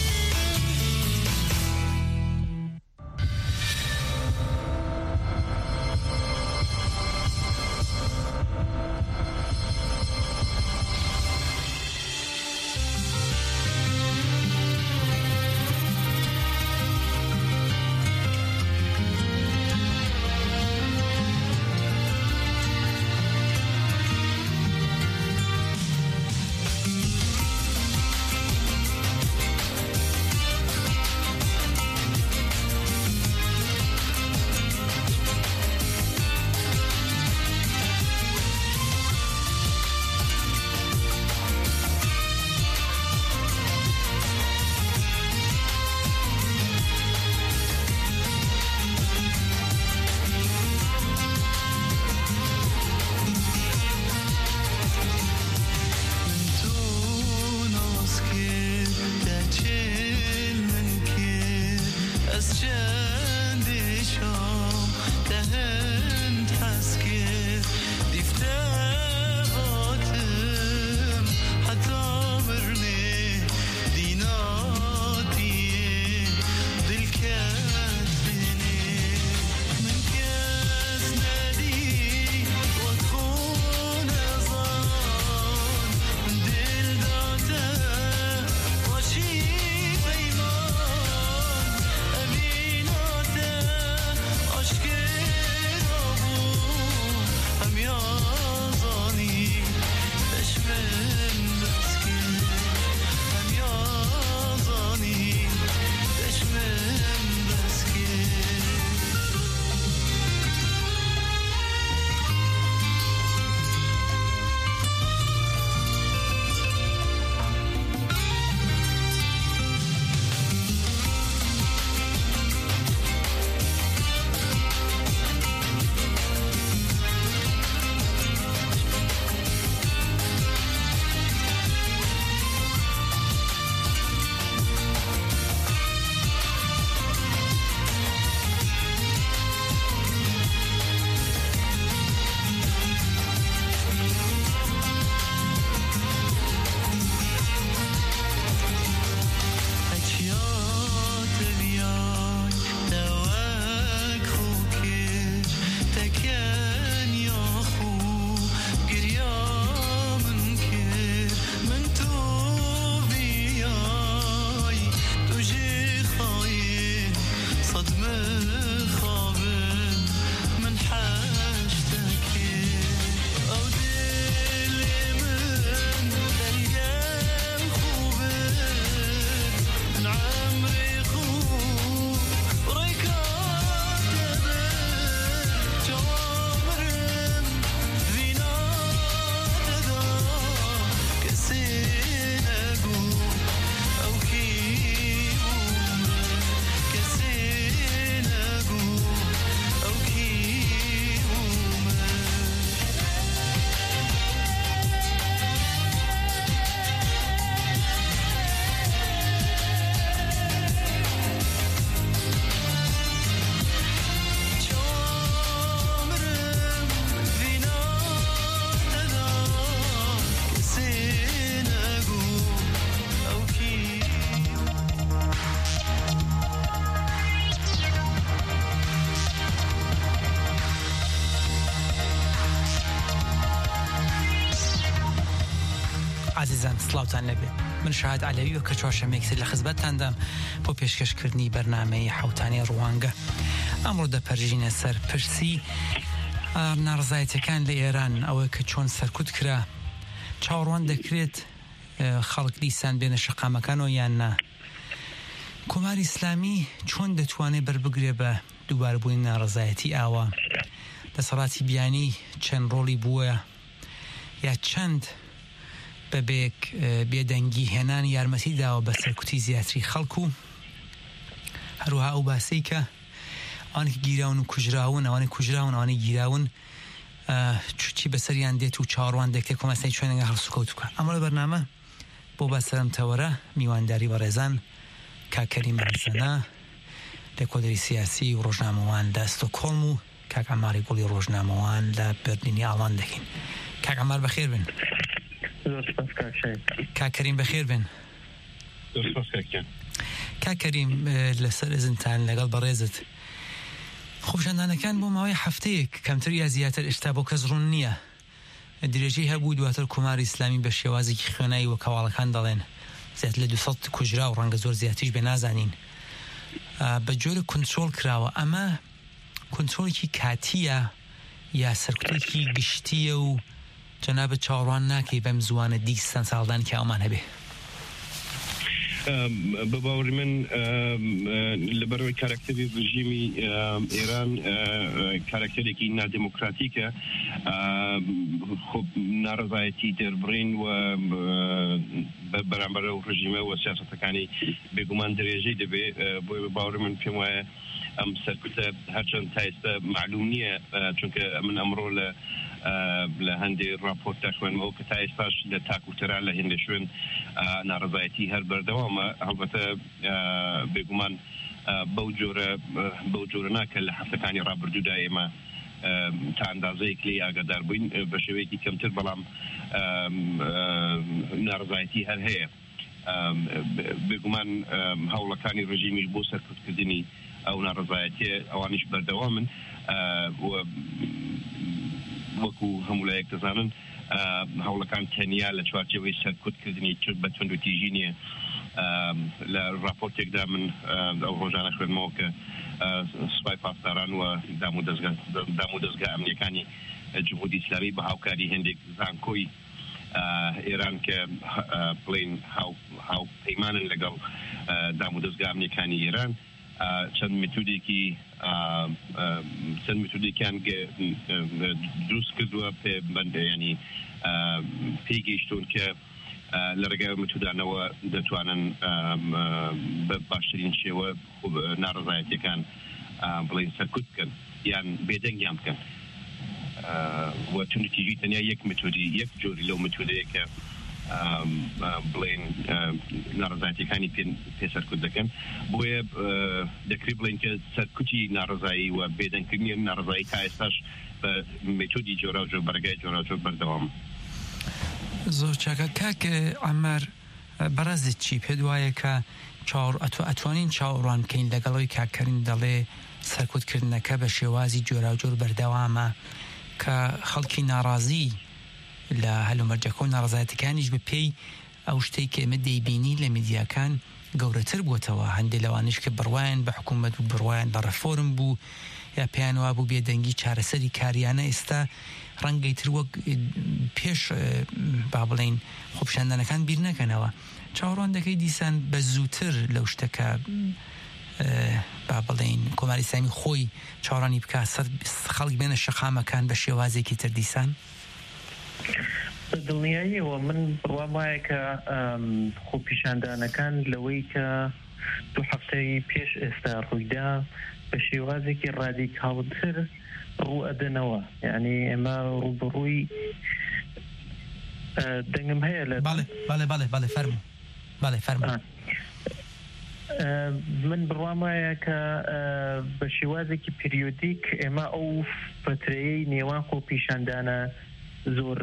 عزیزان سلاوتان لەبێ من شاهد علەوی و کە چوارشەمێکسر لە خزمەتتاندام بۆ پێشکەشکردنی بەرنامەی حوتانی ڕوانگە ئەمڕۆ دەپەرژینە سەر پرسی ناڕزایەتەکان لە ئێران ئەوە کە چۆن سەرکوت کرا چاوەڕوان دەکرێت خەڵک دیسان بێنە شەقامەکانەوە یان نا کۆماری ئیسلامی چۆن دەتوانێت بەربگرێ بە دووباربوونی ناڕزایەتی ئاوا دەسەڵاتی بیانی چەند ڕۆڵی بووە یا چەند بەبێک بێدەنگی هێنان یارمەتی داوە بە سەرکوتی زیاتری خەڵکو هەروەها ئەو باسی کە ئەوانێکی گیراون و کوژراون ئەوانەی کوژراون ئەوانەی گیراون چی بەسەریان دێت و چاوەڕوان دەکرێت کۆمەسای چۆنێنگە هەڵسوکەوت بکە ئەمە لە بەرنامە بۆ بەسەرمتەوەرە میوانداری بە ڕێزان کاکەریم بەرزەنە لە کۆدەری سیاسی و ڕۆژنامەوان لە ستۆکۆڵم و کاک عەماری گوڵی ڕۆژنامەوان لە بەرلینی ئاڵمان دەکەین کاک عەمار بەخێر بن کاکەریم بەخێر بن کاکەریم لەسەر ئەزنتان لەگەڵ بەڕێزت خۆپیشاندانەکان بۆ ماوەی هەفتەیەک کەمتر یا زیاتر ئێستا بۆ کەس ڕوون نییە درێژەی هەبوو دواتر کۆماری ئیسلامی بە شێوازێکی خوێنایی وە کەواڵەکان دەڵێن زیاتر لە 200 کوژرا و ڕەنگە زۆر زیاتریش بێ نازانین بە جۆرە کۆنترۆڵ کراوە ئەمە کۆنترۆڵێکی کاتیە یا سەرکوتێکی گشتیە و جەنابەت چاوەڕوان ناکەی بەم زوانە دیستان ساڵدان کە ئەومان هەبێ بە باوەڕی من لەبەرەوەی کارکتەری ڕژیمی ئێران کارکتەرێکی نادیموکراتیکە خۆ ناڕزایەتی دەربڕین و بەرامبەر ئەو ڕژیمە و سیاسەتەکانی بێگومان درێژەی دەبێ بۆی بە باوەڕی من پێم وایە ئەم سەرکوتە هەرچەند تا ئێستا معلوم نییە چونکە من ئەمڕۆ لە هەندێک راپۆرت خوێنمەوە کە تا ئێستاش لە تاکوتەران لە هێندە شوێن ناڕزایەتی هەر بەردەوامە هەڵبەتە بێگومان بەو جۆرە ناکە لە هەفتەکانی ڕابردوودا ئێمە تا ئەندازەیەک لێ ئاگادار بووین بە شێوەیەکی کەمتر بەڵام ناڕزایەتی هەر هەیە بێگومان هەوڵەکانی ڕژیمیش بۆ سەرکوتکردنی ئەو ناڕزایەتیە ئەوانیش بەردەوامن وەکو هەمولایەک دەزانن هەوڵەکان تەنیا لە چوارچێوەی سەرکوتکردنی بە تونند و تیژی نییە لە راپۆرتێکدا من ئەو ڕۆژانە خوێنمەوە کە سوپای پاسداران و دام و دەستگا ئەمنیەکانی جمهوری ئیسلامی بە هاوکاری هەندێک زانکۆی ئێران کە بڵین هاوپەیمانن لەگەڵ دام و دەستگا ئەمنیەکانی ئێران چەند مێتودێکیان دروست کردووە ینی پێیگەیشتون کە لە ڕێگای مێتودانەوە دەتوانن بە باشترین شێوە ناڕزایەتیەکان بڵین سەرکوت بکەن یان بێدەنگیان بکەن و تونتیژی تەنیا یەک جۆری لەو مێتودەیە کە بڵین ناڕزایەتیەکانی پێسەرکوت دەکەن بۆیە دەکری بڵین کە سەرکوتی ناڕزایی و بێدەنگکردنی ناڕزایی تا ئێستاش بە مێتۆدی جۆرا و جۆر بەرگای جۆرا و جۆر بەردەوام زۆر چاکە کاکە عەمار بەڕێزت چی پێت وایە کە ئەتوانین چاوەڕوان بکەین لەگەڵەوەی کاکەرین دەڵێ سەرکوتکردنەکە بە شێوازی جۆرا و جۆر بەردەوامە کە خەڵکی ناڕازی لە هەلومەرجەکە و ناڕزایەتەکانیش بە پێی ئەو شتەی کە ئێمە دەیبینی لە میدیاکان گەورەتر بووتەوە هەندێک لەوانش کە بڕوایان بە حکوومەت و بڕوایان بە ڕەفۆرم بوو یا پێیانوا بوو بێدەنگی چارەسەری کاریانە ئێستا ڕەنگەی تر وەک پێش با بڵین خۆپیشاندانەکان بیر نەکەنەوە چاوەڕوان دەکەی دیسان بە زووتر لەو شتەکە با بڵین کۆماری ئیسلامی خۆی چاوەڕوانی بکات خەڵک بێنە شەقامەکان بە شێوازێکی تر دیسان دڵنیاییەوە من بڕوام وایە کە خۆپیشاندانەکان لەوەی کە دوو هەفتەی پێش ئێستا ڕوویدا بە شێوازێکی ڕادیکاڵتر ڕوو ئەدەنەوە یعنی ئێمە ڕووبڕووی دەنگم هەیە لە باڵێ فەرموو من بڕوام وایە کە بە شێوازێکی پیریۆدیک ئێمە ئەو فترەیەی نێوان خۆپیشاندانە زۆر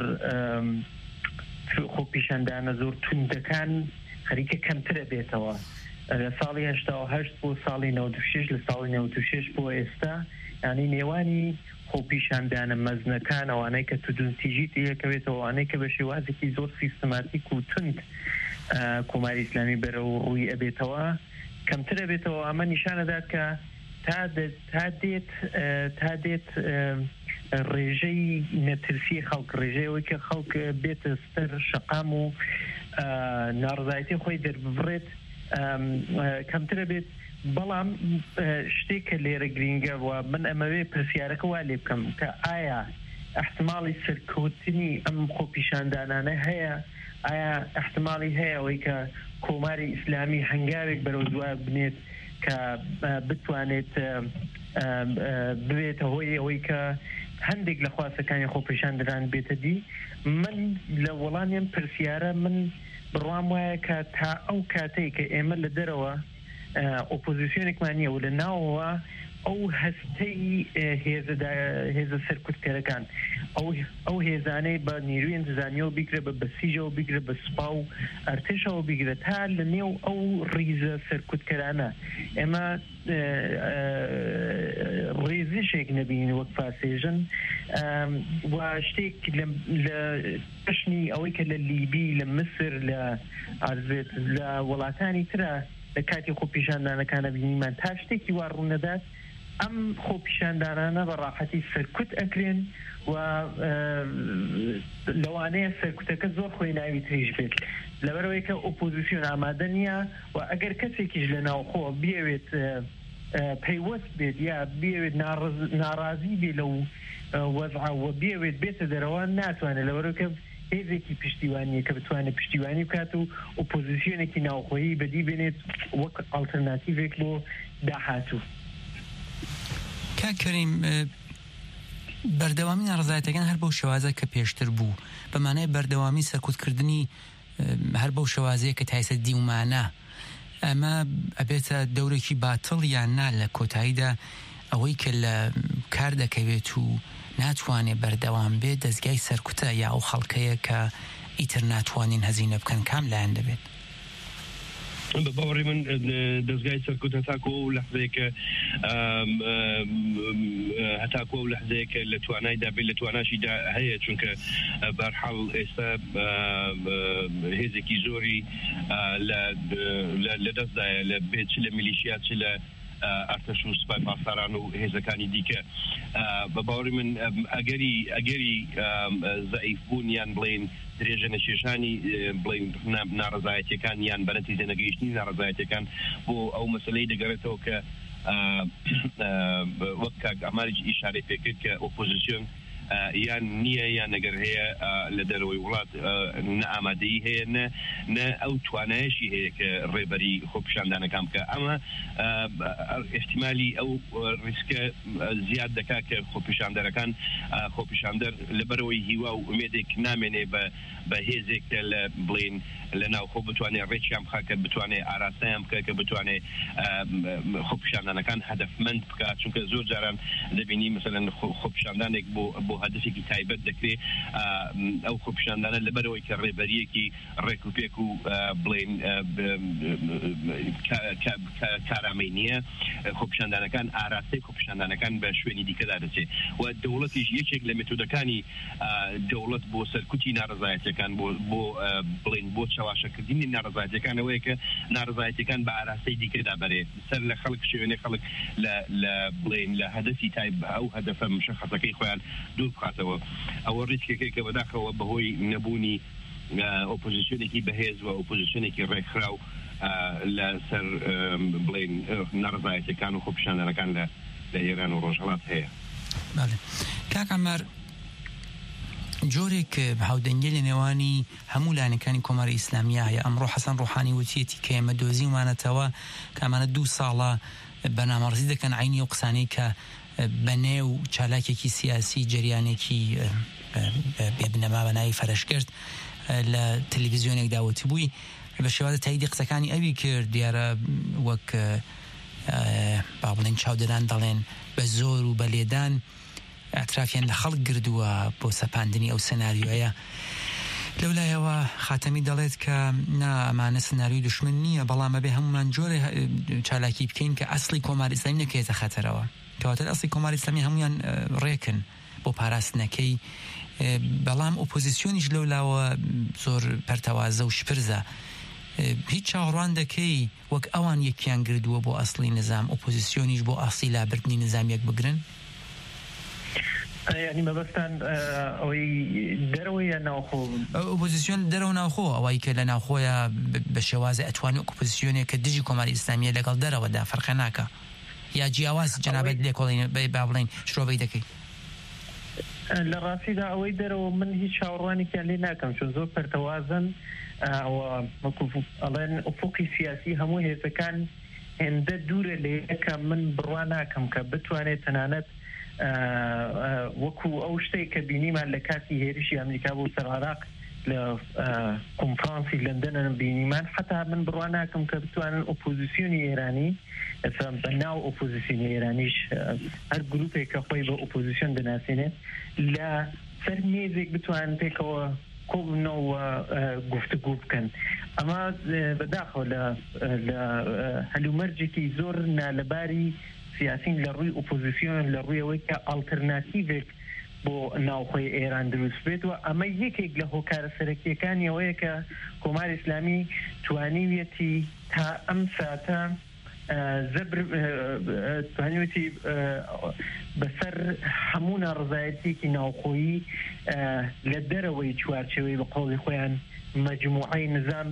خۆپیشاندانە زۆر توندەکان خەریکە کەمترە بێتەوە لە ساڵی 1970 بۆ ساڵی 96 لە ساڵی 96 بۆ ئێستا ینی نێوانی خۆپیشاندانە مەزنەکان ئەوانەی کە تودونتیژی یەکەوێتەوە ئەوانەی کە بە شێوازێکی زۆر سیستماتیک و تند کۆماری ئیسلامی بەرە و ڕووی ئەبێتەوە کەمتر ئەبێتەوە ئەمە نیشانەدات کە تا دێت ڕێژەی نەترسی خەڵک ڕێژەیەوەی کە خەڵک بێتە ستەر شەقام و ناڕزایەتی خۆی دەربڕێت کەمترە بێت بەڵام شتێک کە لێرە گرینگە و من ئەمەوێ پرسیارەکە وا لێ بکەم کە ئایا احتمالی سەرکەوتنی ئەم خۆپیشاندانانە هەیە ئایا احتمالی هەیە ئەوەی کە کۆماری ئیسلامی هەنگاوێک بەرەو دوای بنێت کە بتوانێت ببێتە هۆی ئەوەی کە هەندێک لە خواستەکانی خۆپیشاندان بێتە دی من لە وەڵامیم پرسیارە من بڕوام وایە کە تا ئەو کاتەی کە ئێمە لە دەرەوە ئۆپۆزیسیۆنێکمان نییە و لە ناوەوە ئەو هەستەی هێزە سەرکوتکەرەکان ئەو هێزانەی بە نیروی انتزامیەوە بیگرە بە بەسیژەوە بیگرە بە سوپا و ئەرتشەوە بیگرە تا لە نێو ئەو ڕیزە سەرکوتکەرانە ئێمە ڕێزشێک نەبین وەک فاسێژن و شتێک لە پشنی ئەوەی کە لە لیبی لە مسر لە ئارزێت لە وڵاتانی ترە لە کاتی خۆپیشاندانەکانە بینیمان تا شتێکی وا ڕوونەدات ئەم خۆپیشاندانانە بە ڕاحەتی سەرکوت ئەکرێن و لەوانەیە سەرکوتەکە زۆر خۆی ناوی تریش بێت لەبەرەوەی کە ئۆپۆزیسیۆن ئامادە نییە و ئەگەر کەسێکیش لە ناوخۆ بێوێت پەیوەست بێت یا بێوێت ناڕازی بێ لەو وەزعەوە بێوێت بێتە دەرەوە ناتوانێت لەبەرەوەی کە هێزێکی پشتیوانیە کە بتوانێت پشتیوانی بکات و ئۆپۆزیسیۆنێکی ناوخۆیی بەدی بێنێت وەک ئالتەرناتیڤێک بۆ داهاتوو. کاکەریم بەردەوامی ناڕزایەتەکان هەر بەو شێوازە کە پێشتر بوو بەمانای بەردەوامی سەرکوتکردنی هەر بەو شێوازەیە کە تایسە دیومانە ئەمە ئەبێتە دەورێکی باتڵ یان نا لە کۆتاییدا ئەوەی کە لە کار دەکەوێت و ناتوانێت بەردەوام بێت دەستگای سەرکوتە یا ئەو خەڵکەیە کە ئیتر ناتوانین هەزینە بکەن کام لایەن دەبێت؟ باوەڕی من دەستگای سەرکوتە تاکۆ و لەحظەیەکە هەتاکۆ و لەحظەیەکە لە توانایدا بێت لە تواناشیدا هەیە چونکە بەرحەڵ ئێستا هێزێکی زۆری لە دەستدایە لە بێت لە میلیشیا چ لە ئەرتەش و سوپای پاسداران و هێزەکانی دیکە بە باوەڕی من ئەگەری زەعیفبوون یان بڵێن درێژە نەشێشانی بڵێن ناڕزایەتیەکان یان بەنەتیجە نەگەیشتنی ناڕزایەتیەکان بۆ ئەو مەسەلەی دەگەڕێتەوە کە وەک کاک ئەماریج ئیشارەی پێکرد کە ئۆپۆزیسیۆن یان نییە یان نەگەر هەیە لە دەرەوەی وڵات نە ئامادەیی هەیە نە ئەو توانایشی هەیە کە ڕێبەری خۆپیشاندانەکان بکە ئەمە احتیمالی ئەو ریسکە زیاد دەکات کە خۆپیشاندەرەکان خۆپیشاندەر لەبەرەوەی هیوا و ئومێدێک نامێنێ بە هێزێک لە بڵێن لە ناوخۆ بتوانێت ڕێکیان بخات کە بتوانێت ئاراستەیان بکە کە بتوانێت خۆپیشاندانەکان هەدەفمەند بکات چونکە زۆر جاران دەبینی مثلەن خۆپیشاندانێک بۆ هەدفێکی تایبەت دەکرێت ئەو خۆپیشاندانە لەبەرەوەی کە ڕێبەریەکی ڕێکوپێک و بڵێن کارامەی نییە خۆپیشاندانەکان ئاراستەی خۆپیشاندانەکان بە شوێنی دیکەدا دەچێت و دەوڵەتیش یەکێک لە مێتۆدەکانی دەوڵەت بۆ سەرکوتی ناڕزایەتیەکان بۆ بڵێن بۆ چاواشەکردنی ناڕزایەتیەکانەوەیە کە ناڕزایەتیەکان بە ئاراستەی دیکەدا بەرێت سەر لە خەڵک شوێنێ خەڵک لە بڵێن لە هەدەفی تایب ئەو هەدەفە مشخصەکەی خۆیان دوور بخاتەوە ئەوە ڕیسکێکی کە بەداخەوە بەهۆی نەبوونی ئۆپۆزیسیۆنێکی بەهێز و ئۆپۆزیسیۆنێکی ڕێکخراو لەسەر بڵێن ناڕزایەتیەکان و خۆپیشاندانەکان لە ئێران و ڕۆژهەڵات هەیە. کاک عەمار جۆرێک هاودەنگی لە نێوانی هەموو لایەنەکانی کۆماری ئیسلامیە هەیە ئەمڕۆ حەسەن ڕوحانی وتیەتی کە ئێمە دۆزیمانەتەوە کە ئەمانە 2 ساڵە بەنامەڕزی دەکەن عینی ئەو قسانەی کە بەنێو چالاکێکی سیاسی جریانێکی بێبنەما بەناوی فەرەشکرد لە تەلەڤیزیۆنێک داوەتی بووی بە شێوازە تاییدی قسەکانی ئەوی کرد دیارە وەک با بڵێن چاودەران دەڵێن بە زۆر و بە لێدان ئەترافیان لە خەڵک گردووە بۆ سەپاندنی ئەو سەناریۆیە لەولایەوە خاتەمی دەڵێت کە ئەمانە سناریۆی دشمن نییە بەڵام ئەبێ هەمومان جۆرە چالاکی بکەین کە ئەسڵی کۆماری ئیسلامی نەکەوێتە خەتەرەوە کەواتە ئەسڵی کۆماری ئیسلامی هەمویان ڕێکن بۆ پاراستنەکەی بەڵام ئۆپۆزیسیۆنیش لەولاوە زۆر پەرتەوازە و شپرزە هیچ چاوەڕوان دەکەی وەک ئەوان یەکیان گردووە بۆ ئەسڵی نظام ئۆپۆزیسیۆنیش بۆ ئاسی لابردنی نظام یەک بگرن ینی مەبەستان ئەوەی دەرەوەیە ناوخۆ ئۆپۆزیسیۆن دەرەوە ناوخۆ ئەوەی کە لە ناوخۆیە بە شێوازە ئەتوانی ئۆپۆزیسیۆنێک کە دژی کۆماری ئیسلامیە لەگەڵ دەرەوەدا فەرقە ناکە یا جیاواز جەنابەت لێکۆڵین با بڵین شرۆڤەی دەکەی لە ڕاستیدا ئەوەی دەرەوە من هیچ چاوەڕوانێکیان لێ ناکەم چون زۆر پەرتەوازن ئەڵێن ئوفوقی سیاسی هەموو هێزەکان هێندە دوورە لە یەکە من بڕوا ناکەم کە بتوانێت تەنانەت وەکو ئەو شتێک کە بینیمان لە کاتی هێرشی ئەمریکا بۆ سەر عێراق لە کۆنفرانسی لەندەن بینیمان حتا من بڕوا ناکەم کە بتوانن ئۆپۆزیسیۆنی ئێرانی بەناو ئۆپۆزیسیۆنی ئێرانیش هەر گروپێک کە خۆی بە ئۆپۆزیسیۆن دەناسێنێت لە سەر مێزێک بتوانن پێکەوە کۆبنەوە گفتگو بکەن ئەمە بەداخەوە لە هەلومەرجێکی زۆر نالەباری سیاسین لە ڕووی ئۆپۆزیسیۆن لە ڕوویەوەی کە ئالتەرناتیڤێک بۆ ناوخۆی ئێران دروست بێتەوە ئەمە یەکێک لە هۆکارە سەرەکیەکانی ئەوەیە کە کۆماری ئیسلامی توانیویەتی تا ئەم ساتە توانیویەتی بەسەر هەموو ناڕزایەتێکی ناوخۆیی لە دەرەوەی چوارچێوەی بە قۆڵی خۆیان مەجموعەی نظام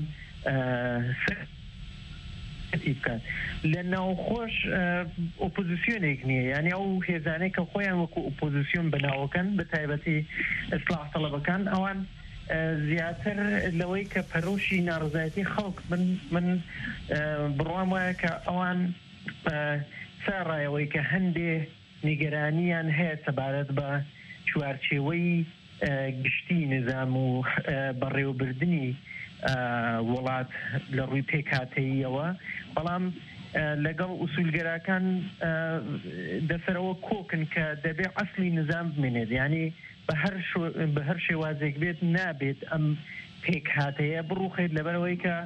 بکات لە ناوخۆش ئۆپۆزیسیۆنێک نییە یعنی ئەو هێزانەی کە خۆیان وەکو ئۆپۆزیسیۆن بەناوەکەن بە تایبەتی ئیسلاح تەڵەبەکان ئەوان زیاتر لەوەی کە پەرۆشی ناڕزایەتی خەڵک من بڕوام وایە کە ئەوان ساڕایەوەی کە هەندێ نیگەرانیان هەیە سەبارەت بە چوارچێوەی گشتی نظام و بەڕێوەبردننی وڵات لە ڕووی پێکهاتەیەوە بەڵام لەگەڵ ئوسولگەراکان دەسەرەوە کۆکن کە دەبێ ئەسلی نظام بمێنێت یعنی بە هەر شێوازێک بێت نابێت ئەم پێکهاتەیە بڕوخێت لەبەرەوەی کە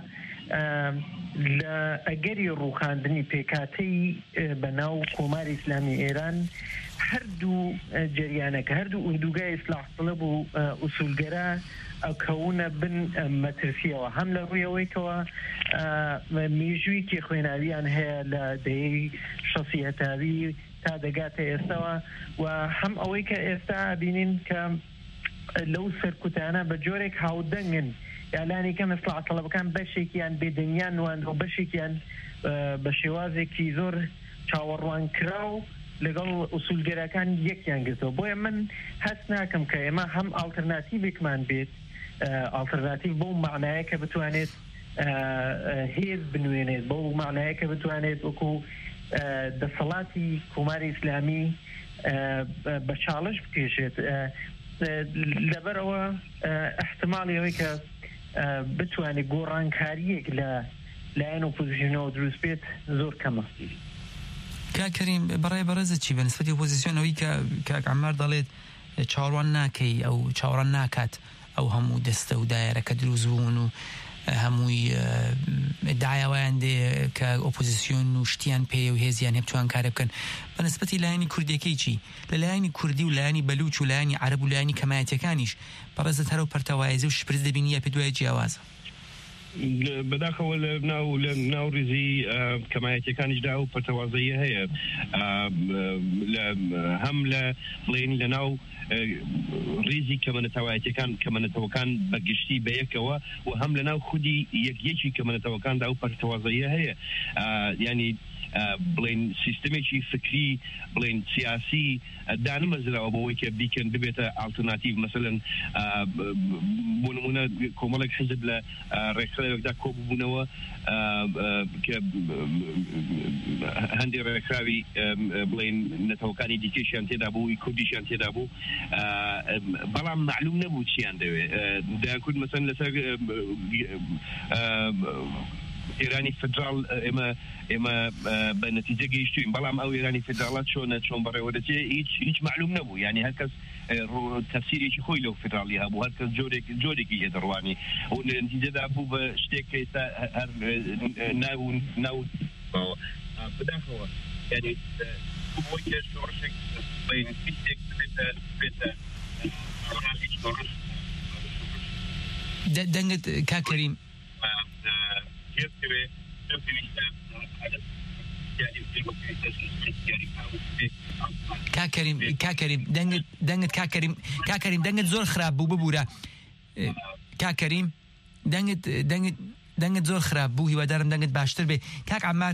لە ئەگەری ڕووخاندنی پێکهاتەی بەناو کۆماری ئیسلامی ئێران هەردوو جریانەکە هەردوو ئوردوگای ئیسلاح طلب و ئوسولگەرا ئەکەونە بن مەترسیەوە هەم لە ڕوویەوەیکەوە مێژوویکی خوێناویان هەیە لە دەیەی شەخسیەتاوی تا دەگاتە ئێستاوە و هەم ئەوەی کە ئێستا بینین کە لەو سەرکوتانە بە جۆرێک هاودەنگن یالانی کەم ئیسلاح تەڵەبەکان بەشێکیان بێدەنیان وان و بەشێکیان بە شێوازێکی زۆر چاوەڕوان کراو لەگەڵ ئوسولگەرەکان یەکیان گرتەوە بۆیە من هەست ناکەم کە ئێمە هەم ئالتەرناتیڤێکمان بێت ئالتەرناتیڤ بۆ معنایە کە بتوانێت هێز بنوێنێت بۆ معنایە کە بتوانێت وەکو دەسەڵاتی کۆماری ئیسلامی بە چاڵش بکێشێت لەبەرەوە احتمالی ئەوەی کە بتوانێت گۆڕانکاریەک لە لایەن ئۆپۆزیسیۆنەوە دروست بێت زۆر کەمە. کاکەریم بەڕێ بەڕێزە چی بە نسبەتی ئۆپۆزیسیۆنەوەی کە کاک عەمار دەڵێت چاوەڕوان ناکەی ئەو چاوەڕوان ناکات ئەو هەموو دەستە و دایرەکە دروست بوون و هەمووی داوایان دێ کە ئۆپۆزیسیۆن و شتیان پێ و هێزیان هەبتوان کارە بکەن بە نسبەتی لایەنی کوردیەکەی چی لە لایەنی کوردی و لایەنی بەلوچ و لایەنی عەرەب و لایەنی کەمایەتیەکانیش بەڕێزت هەرە و پەرتەوایزە و شپرس دەبینی یا پێ دوای جیاوازە بەداخەوە لە ناو ڕیزی کەمایەتیەکانیشدا و پەرتەوازەیە هەیە هەم لە بڵێن لە ناو ریزی کەمەنەتەوەکان بەگشتی بەیەکەوە و هەم لە ناو خودی یەکیەکی کەمەنەتەوەکاندا و پەرتەوازەیە هەیە ینی بڵێن سیستمێکی فکری بڵێن سیاسی دانمەزراوە بۆەوەی کە بیکەن ببێتە ئالتەرناتیڤ مەسەلەن بۆ نمونە کۆمەڵێک حزب لە ڕێکخراوێکدا کۆبوونەوە کە هەندێک ڕێکخراوی بڵێن نەتەوەکانی دیکەشیان تێدا بوو کوردیشیان تێدا بوو بەڵام معلوم نەبوو چیان دەوێت داکورد مەسەلەن لەسەر ئێرانی فدرال ئێمە بە نەتیجە گەیشتوین بەڵام ئەو ئێرانی فدراڵات چۆن بەڕێوەدەچێ هیچ معلوم نەبوو یعنی هەرکەس تەفسیرێکی خۆی لەو فدراڵی هەبوو هەرکەس جۆرێکی هێدەڕوانی و نەتیجەدا بوو بە شتێک کە ئێستا هەر ناو بەداخەوە یعنی بۆی کە شۆڕشێک بەینفیستێک بێتە دەنگت کاکەریم کاکەریم دەنگت زۆر خراپ بوو ببوورە کاکەریم دەنگت زۆر خراپ بوو هیوادارم دەنگت باشتر بێ کاک عەمار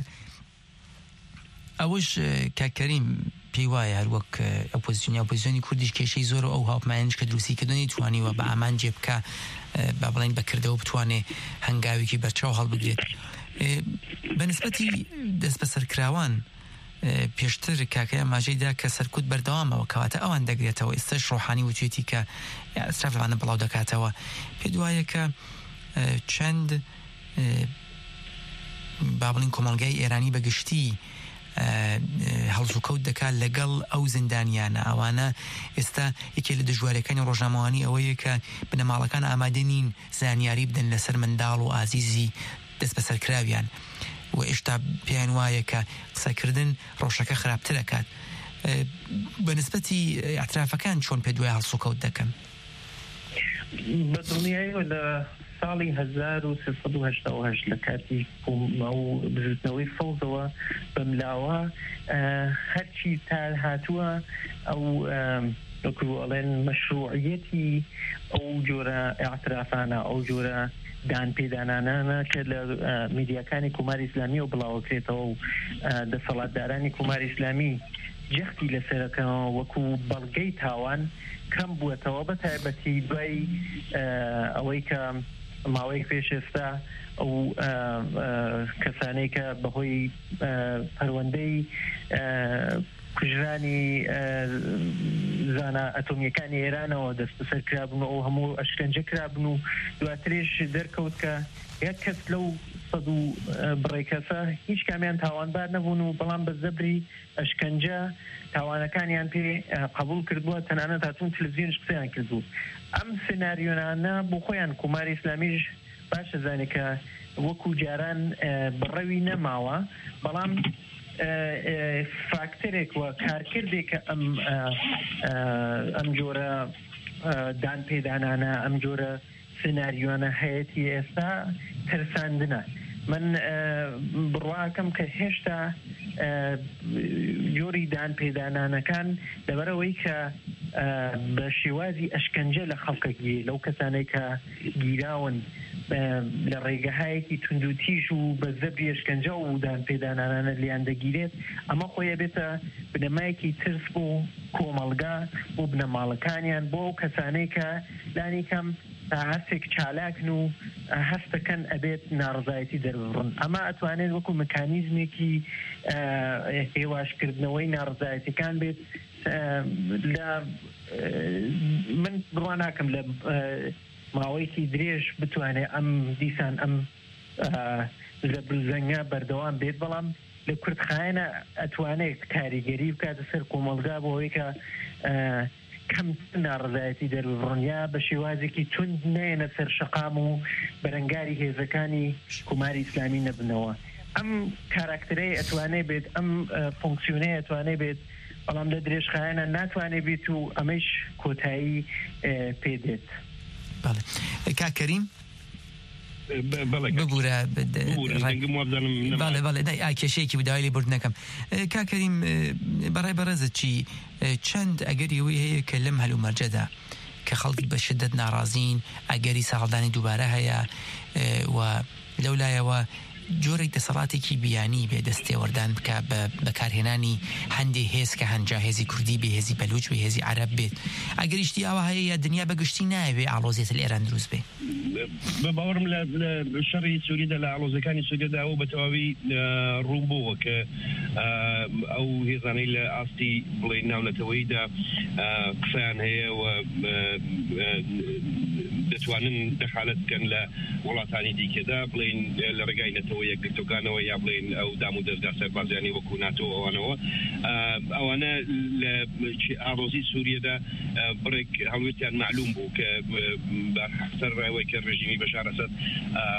ئەوش کاکەریم پێی وایە هەر وەک ئۆپۆزیسیۆنی کوردیش کێشەی زۆر و ئەو هاوپمایانش کە دروستی کردنی توانیوە بە ئامان جێبکە با بڵین بەکردەوە بتوانێ هەنگاوێکی بەرچاو هەڵبگرێت بەنسبەتی دەست بە سەرکراوان پێشتر کاکەیە ماژەیدا کە سەرکوت بەردەوامەوە کەواتە ئەوان دەگرێتەوە ئێستش ڕۆحانی وتوێتی کە ئەسراف لەوانە بڵاو دەکاتەوە پێ دوایە کە چەند با بڵین کۆمەڵگای ئێرانی بەگشتی هەڵسوکەوت دەکات لەگەڵ ئەو زیندانیانە ئەوانە ئێستا یەکێ لە دژوارەکانی ڕۆژنامەوانی ئەوەیە کە بنەماڵەکان ئامادە نین زانیاری بدەن لەسەر منداڵ و ئازیزی دەست بە سەرکراویان و ئێشتا پێیان وایە کە قسەکردن ڕۆژەکە خراپتر دەکات بەنسبەتی ئەترافەکان چۆن پێ دوای هەڵسوکەوت دەکەن بەدڵنیاییەوە لە ساڵی 1388 لە کاتی ئەو بژوردنەوەی فەوزەوە بەملاوە هەرچی تا هاتووە ئەو وەکوڵێن مەشروعیەتی ئەو جۆرە ئاعترافانە ئەو جۆرە دان پێدانانانە کە لە میدیاکانی کوماری ئیسلامی و بڵاوکرێتەوە و دەسەڵاتدارانی کوماری ئیسلامی جەختی لەسەرەکەەوە وەکو بەڵگەی تاوان کەم بووەتەوە بە تایبەتی دوای ئەوەی کە ماوەی پێش ئێستا ئەو کەسانەی کە بەهۆی پەروەندەی کوژرانی زانە ئەتۆمیەکانی ئێرانەوە دەست بەسەر کرابوون و هەموو ئەشکەنجە کرابن و دواترێش دەرکەوت کە یەک کەس لەو سەد و بڕێ کەسە هیچ کامیان تاوانبار نەبوون و بەڵام بە زەبری ئەشکەنجە تاوانەکانیان پێ قبول کردبووە تەنانەت هاتوون تەلەڤیزیۆنش قسەیان کردبوو ئەم سناریۆنانە بۆ خۆیان کوماری ئیسلامیش باشە زانێ کە وەکو جاران بڕەوی نەماوە بەڵام فاکتەرێک وە کارکردێک کە ئەم جۆرە دان پێدانانە ئەم جۆرە سناریۆنە هەیەی ئێستا ترساندنە من بڕواکەم کە هێشتا جۆری دان پێدانانەکان لەبەرەوەی کە بە شێوازی ئەشکەنجە لە خەڵکەگی لەو کەسانەی کە گیراون لە ڕێگەهایەکی توندوتیژ و بە زەبری ئەشکەنجە و دان پێدانانە لیان دەگیرێت ئەمە خۆیە بێتە بنەمایەکی ترس بۆ کۆمەڵگا بۆ بنەماڵەکانیان بۆ کەسانەی کە لانی کەم هەستێک چالاکن و هەستەکەن ئەبێت ناڕزایەتی دەربڕن ئەمە ئەتوانێت وەکو مەکانیزمێکی هێواشکردنەوەی ناڕزایەتەکان بێت لە من بڕوا ناکەم لە ماوەیەکی درێژ بتوانێت ئەم دیسان ئەم زەبرزەنگە بەردەوام بێت بەڵام لە کوردخایەنە ئەتوانێت کاریگەری بکاتە سەر کۆمەڵگا بۆەوەی کە کەم ناڕزایەتی دەربڕنیا بە شێوازێکی تند نێنە سەر شەقام و بەرەنگاری هێزەکانی کوماری ئیسلامی نەبنەوە ئەم کاراکتەرەی ئەتوانێت بێت ئەم فۆنکسیۆنەی ئەتوانێت بێت بەڵام لە درێژخایەنە ناتوانێت بێت و ئەمەش کۆتایی پێدێت کاکەریم ببوورە کێشەیەکی بداوای لێ بردنەکەم کاکەریم بەڕای بەڕێزت چی چەند ئەگەری ئەوەی هەیە کە لەم هەلومەرجەدا کە خەڵکی بە شدت ناڕازین ئەگەری ساڵدانی دووبارە هەیە و لەولایەوە جۆرێک دەسەڵاتێکی بیانی بێ دەستێوەردان بکە بەکارهێنانی هەندێک هێز کە هەنجا هێزی کوردی بێ هێزی بەلوچ بێ هێزی عەرەب بێت ئەگەریشتی ئەوە هەیە یا دنیا بەگشتی نایەوێ ئاڵۆزێتە لە ئێران دروست بێ بە باوەڕم لە شەڕی سووریدا لە ئاڵۆزەکانی سووریدا و بە تەواوی ڕووبووە کە ئەو هێزانەی لە ئاستی بڵێ ناونەتەوەیدا قسەیان هەیە و دەتوانن دەخالەت بکەن لە وڵاتانی دیکەدا بڵێن لە ڕێگای نەتەوە یەکگرتوەکانەوە یا بڵێن ئەو دام و دەستگا سەربازیانی وەکو ناتۆ ئەوانە لە ئاڵۆزی سووریەدا بڕێک هەڵوێتیان معلوم بوو کە سەر ڕێوەی کە ڕێژیمی بەشار ئەسەد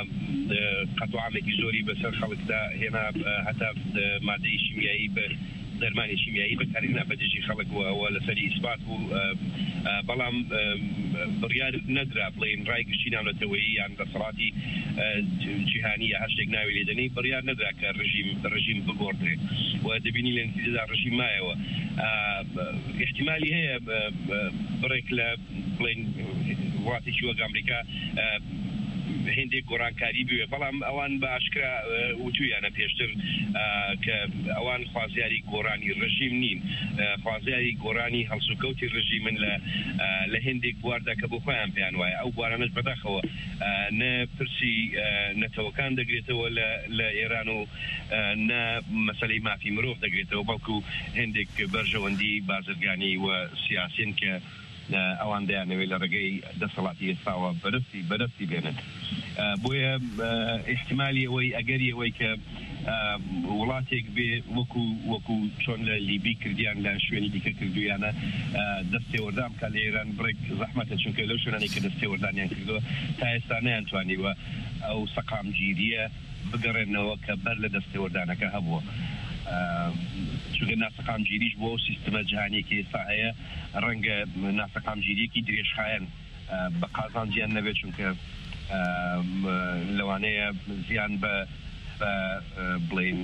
قەتوعامێکی زۆری بەسەر خەڵکدا هێنا هەتا مادەی شیمیایی دەرمانی شیمیایی بەکارهێنا بەدژی خەڵک لە سەری ئیسبات بوو بەڵام بڕیار نەدرا بڵێن ڕای گشتی ناونەتەوەیی یان دەسەڵاتی جیهانی یا هەشتێک ناوی لێدەنەی بڕیار نەدرا کە ڕژیم بگۆڕدرێ و دەبینی لە نتیجەدا ڕژیم مایەوە احتیمالی هەیە بڕێک لە بڵێن وڵاتێکی وەک ئەمریکا هندێک گۆڕانکاری بوێ بەڵام ئەوان بە ئاشکرا وتویانە پێشتر کە ئەوان خوازیاری گۆڕانی ڕژیم نین خوازیاری گۆڕانی هەڵسوکەوتی ڕژیمن لە هندێک بواردا کە بۆ خۆیان پێیان وایە ئەو بوارانش بەداخەوە نە پرسی نەتەوەکان دەگرێتەوە لە ئێران و نە مەسەلەی مافی مرۆڤ دەگرێتەوە بەڵکو هندێک بەرژەوەندی بازرگانی و سیاسین کە ئەوان دەیانەوێت لە ڕێگەی دەسەڵاتی ئێستاوە بەرەفتی بێنن بۆیە احتیمالی ئەوەی ئەگەری ئەوەی کە وڵاتێک بێ وەکو چۆن لە لیبی کردیان لە شوێنی دیکە کردویانە دەستێوەردام کا لە ئێران بڕێک زەحمەتە چونکە لەو شوێنانی کە دەستێوەردانیان کردووە تا ئێستا نەیانتوانیوە ئەو سەقامگیریە بگەڕێنەوە کە بەر لە دەستێوەردانەکە هەبووە چونکە ناسەقامگیریش بۆ ئەو سیستەمە جیهانیەکی ئێستا هەیە ڕەنگە ناسەقامگیریەکی درێژخایەن بە قازانجیان نەبێت چونکە لەوانەیە زیان بە بڵێن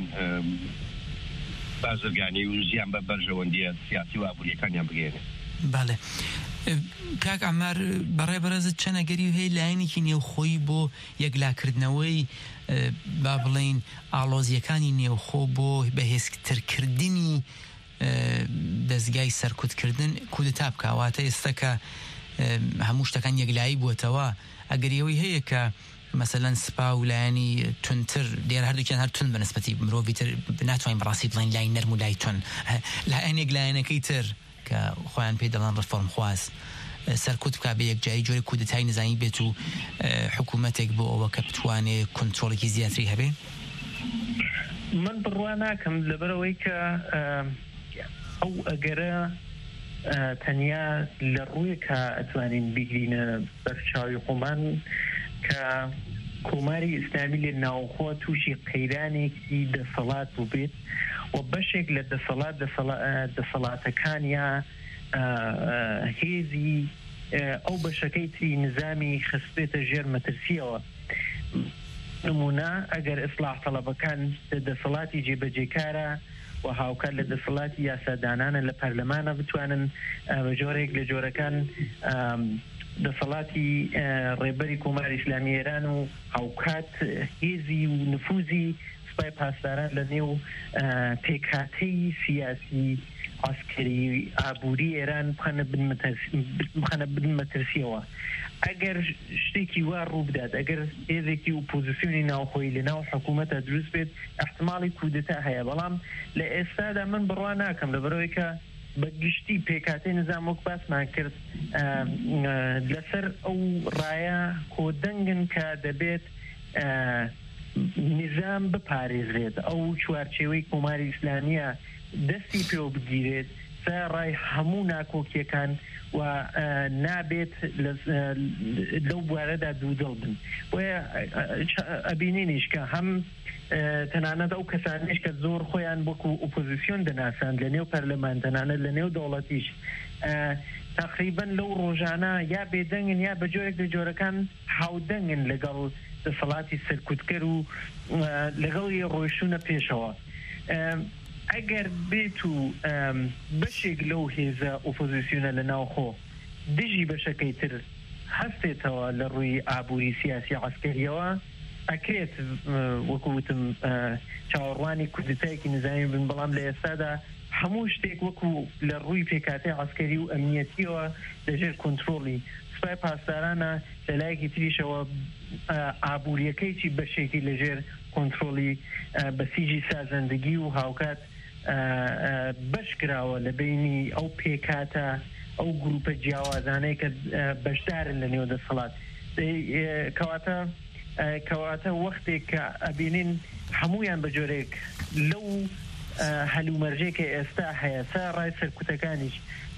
بازرگانی و زیان بە بەرژەوەندیە سیاسی و ئابوووریەکانیان بگێنێ. بەڵێ کاک ئەمار بەڕێبەرزت چەنەگەری و هەیە لایەنێکی نێوخۆی بۆ یەکلاکردنەوەی با بڵێن ئاڵۆزیەکانی نێوخۆ بۆ بەهێزترکردنی دەستگای سەرکوتکردن کودتا بکواتە ئێستا کە هەموو شتەکان یەکلایی بووەتەوە ئەگەریەوەی هەیە کە مثلا سپا و لایەنی تونتر دێر هەردووکیان هەر تون بەنسبەتی مرۆڤی تر ناتوانین بەڕاستی بڵین لای نەرم و لای تون لایەنێک لایەنەکەی تر کە خۆیان پێی دەڵێن ڕفۆرم خواست سەرکوت بکا بە یەکجایی جۆری کودتای نزانی بێت و حکوومەتێک بۆ ئەوە کە بتوانێت کۆنترۆڵێکی زیاتری هەبێ؟ من بڕوا ناکەم لەبەرەوەی کە ئەو ئەگەرە تەنیا لە ڕووی کە ئەتوانین بیگرینە بەرچاوی خۆمان کە کۆماری ئیسلامی لێ ناوخۆ تووشی قەیرانێکی دەسەڵات بوو بێت و بەشێک لە دەسەڵاتەکان یا هێزی ئەو بەشەکەی تری نظامی خستێتە ژێر مەترسیەوە. نمونە ئەگەر ئیسلاح تەڵەبەکان دەسەڵاتی جێبەجێکارە و هاوکات لە دەسەڵاتی یاسادانانە لە پەرلەمانە بتوانن بە جۆرێک لە جۆرەکان دەسەڵاتی ڕێبەری کۆماری ئیسلامی ئێران و هاوکات هێزی و نفوزی سوپای پاسداران لە نێو پێکهاتەی سیاسی عسکەری ئابووری ئێران بخەنە بن مەترسیەوە. ئەگەر شتێکی وا ڕوو بدات، ئەگەر هێزێکی ئۆپۆزیسیۆنی ناوخۆی لە ناو حکوومەتە دروست بێت، احتماڵی کودتا هەیە. بەڵام لە ئێستادا من بڕوا ناکەم لەبەرەوەی کە بەگشتی پێکاتەی نظام وەک باسمان کرد لەسەر ئەو ڕایە کۆدەنگن کە دەبێت نظام بپارێزرێت، ئەو چوارچێوەی کۆماری ئیسلامیە دەستی پێوە بگیرێت ڕای هەموو ناکۆکیەکان و نابێت لەو بوارەدا دوودڵ بن. وە ئەبینینیش کە هەم تەنانەت ئەو کەسانیش کە زۆر خۆیان وەکو ئۆپۆزیسیۆن دەناسان لە نێو پەرلەمان، تەنانەت لە نێو دەوڵەتیش تقریبا لەو ڕۆژانە یا بێدەنگن یا بە جۆرێک لە جۆرەکان هاودەنگن لەگەڵ دەسەڵاتی سەرکوتکەر و لەگەڵ ڕۆیشتونە پێشەوە. ئەگەر بێت و بەشێک لەو هێزە ئۆپۆزیسیۆنە لە ناوخۆ دژی بەشەکەی تر هەستێتەوە لە ڕووی ئابووری سیاسی عسکەریەوە، ئەکرێت وەکوتم چاوەڕوانی کودتایەکی نظامی بن. بەڵام لە ئێستادا هەموو شتێک وەکو لە ڕووی پێکاتەی عسکەری و ئەمنیەتیەوە لەژێر کۆنترۆڵی سوپای پاسدارانە، لە لایەکی تریشەوە ئابووریەکەی چی بەشێکی لەژێر کۆنترۆڵی بەسیجی سازەندگی و هاوکات بەش کراوە لە بینی ئەو پێکاتە ئەو گروپە جیاوازانەی کە بەشدارن لە نێو دەسەڵات. کەواتە وەختێک کە ئەبینین هەمویان بە جۆرێک لەو هەلومەرجێکە ئێستا هەیە سا ڕای سەرکوتەکانیش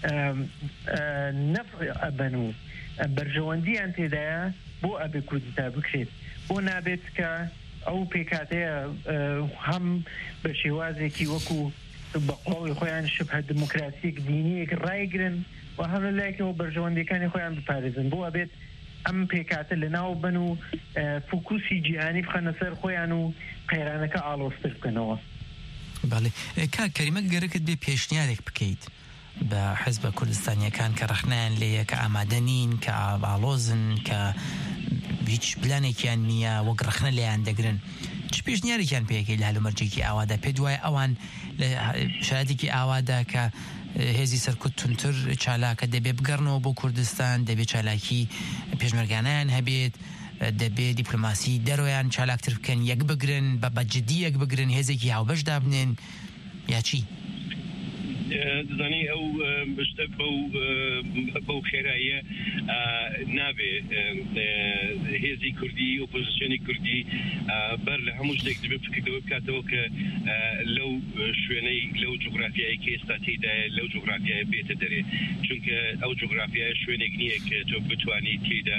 نەفع ئەبەن و بەرژەوەندیان تێدایە بۆ ئەبێ کودتا بکرێت، بۆ نابێت کە ئەو پێکاتەیە هەم بە شێوازێکی وەکو بقوڵی خۆیان شبه دموکراسیەک دینیەک ڕایگرن و هەموو لایەکەوە بەرژەوەندەکانی خۆیان بپارێزن بۆ ئەبێت ئەم پێکاتە لە ناو بن و فوکوسی جیهانی بخەنە سەر خۆیان و قەیرانەکە ئاڵۆزتر بکەنەوە. بەڵێ کاک کەریمە گەرەکت بێ پێشنیارێک بکەیت بە حزبە کوردستانیەکان کە ڕەخنیان لێیە کە ئامادە نین کە ئاڵۆزن کە هیچ پلانێکیان نییە وەک ڕەخنە لێیان دەگرن چ پێشنیارێکیان پێیەکەی لە هەلومەرجێکی ئاوادا پێ دوایە ئەوان لە شارەتێکی ئاوادا کە هێزی سەرکوت تونتر چالاکە دەبێت بگەڕنەوە بۆ کوردستان دەبێت چالاکی پێشمەرگانیان هەبێت دەبێت دیپلۆماسی دەرۆیان چالاکتر بکەن یەک بگرن بە جددی یەک بگرن هێزێکی هاوبەشدا بنێن یا چی؟ دەزانی ئەو بشتە بەو خێراییە نابێ هێزی کوردی ئۆپۆزیسیۆنی کوردی بەر لە هەموو شتێک دەبێت فکردەوە بکاتەوە کە لەو شوێنەی لەو جوغرافیایی کە ئێستا تێدایە لەو جوغرافیایە بێتە دەرێ چونکە ئەو جوغرافیای شوێنێک نییە کە تۆ بتوانی تێدا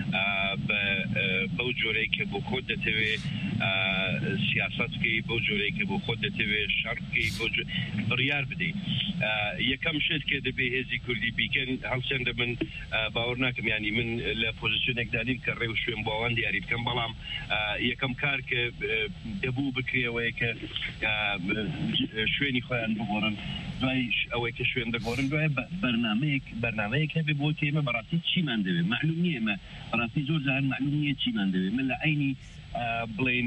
بەو جۆرەی کە بۆ خۆت دەتەوێت سیاست بکەی بەو جۆرەی کە بۆ خۆت دەتەوێت شەڕ بکەی بڕیار بدەیت یەکەم شت کە دەبێ هێزی کوردی بیکەن هەڵچەندە من باوەڕ ناکەم ینی من لە پۆزیسیۆنێکدانیم کە ڕێ و شوێن بۆ ئەوان دیاری بکەم بەڵام یەکەم کار کە دەبوو بکرێەوەی کە شوێنی خۆیان بگۆڕن دوای ئەوەی کە شوێن دەگۆڕن دوای بەرنامەیەک هەبێ بۆ تێمە بەڕاستی چیمان دەوێت معلوم نییە ئێمە بەڕاستی زۆر جاران معلوم نییە چیمان دەوێت من لە عینی بڵێن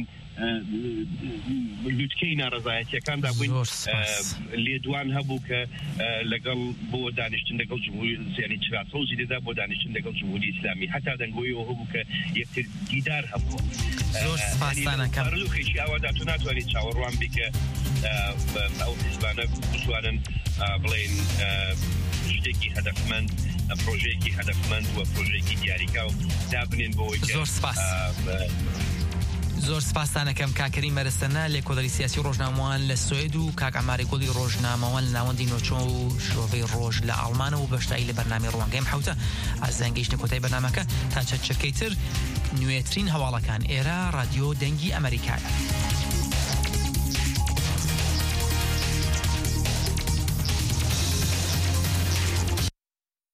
لوتکەی ناڕزایەتیەکاندا بووین لێدوان هەبوو کە لەگەڵ بۆ دانیشتن لەگەڵ جمهوری زیانی چراسۆزی دەدا بۆ دانیشتن لەگەڵ جمهوری ئیسلامی حتا دەنگۆیەوە هەبوو کە یەکتر دیدار هەبووە زۆر سپاسانەکەم خێشی ئاوادا تو ناتوانیت چاوەڕوان بیکە ئەو حیزبانە بتوانن بڵێن شتێکی هەدەفمەند پرۆژەیەکی هەدەفمەند و پرۆژەیەکی دیاریکا و دابنێن بۆەوەی زۆر سپاس زۆر سپاسانەکەم کاکەری مەرستەنە لێ کۆدەری سیاسی ڕۆژنامەوان لە سوێد و کاک عماری گوڵی ڕۆژنامەوان لە ناوەندی نۆچۆ و شۆڤەی ڕۆژ لە ئەڵمانە و بەشداری لە بەرنامەی ڕوانگەیم حوتە ئازانگەیشتە کۆتای بەرنامەکە تا چەکەی تر نوێترین هەواڵەکان ئێرە رادیۆ دەنگی ئەمریکایە.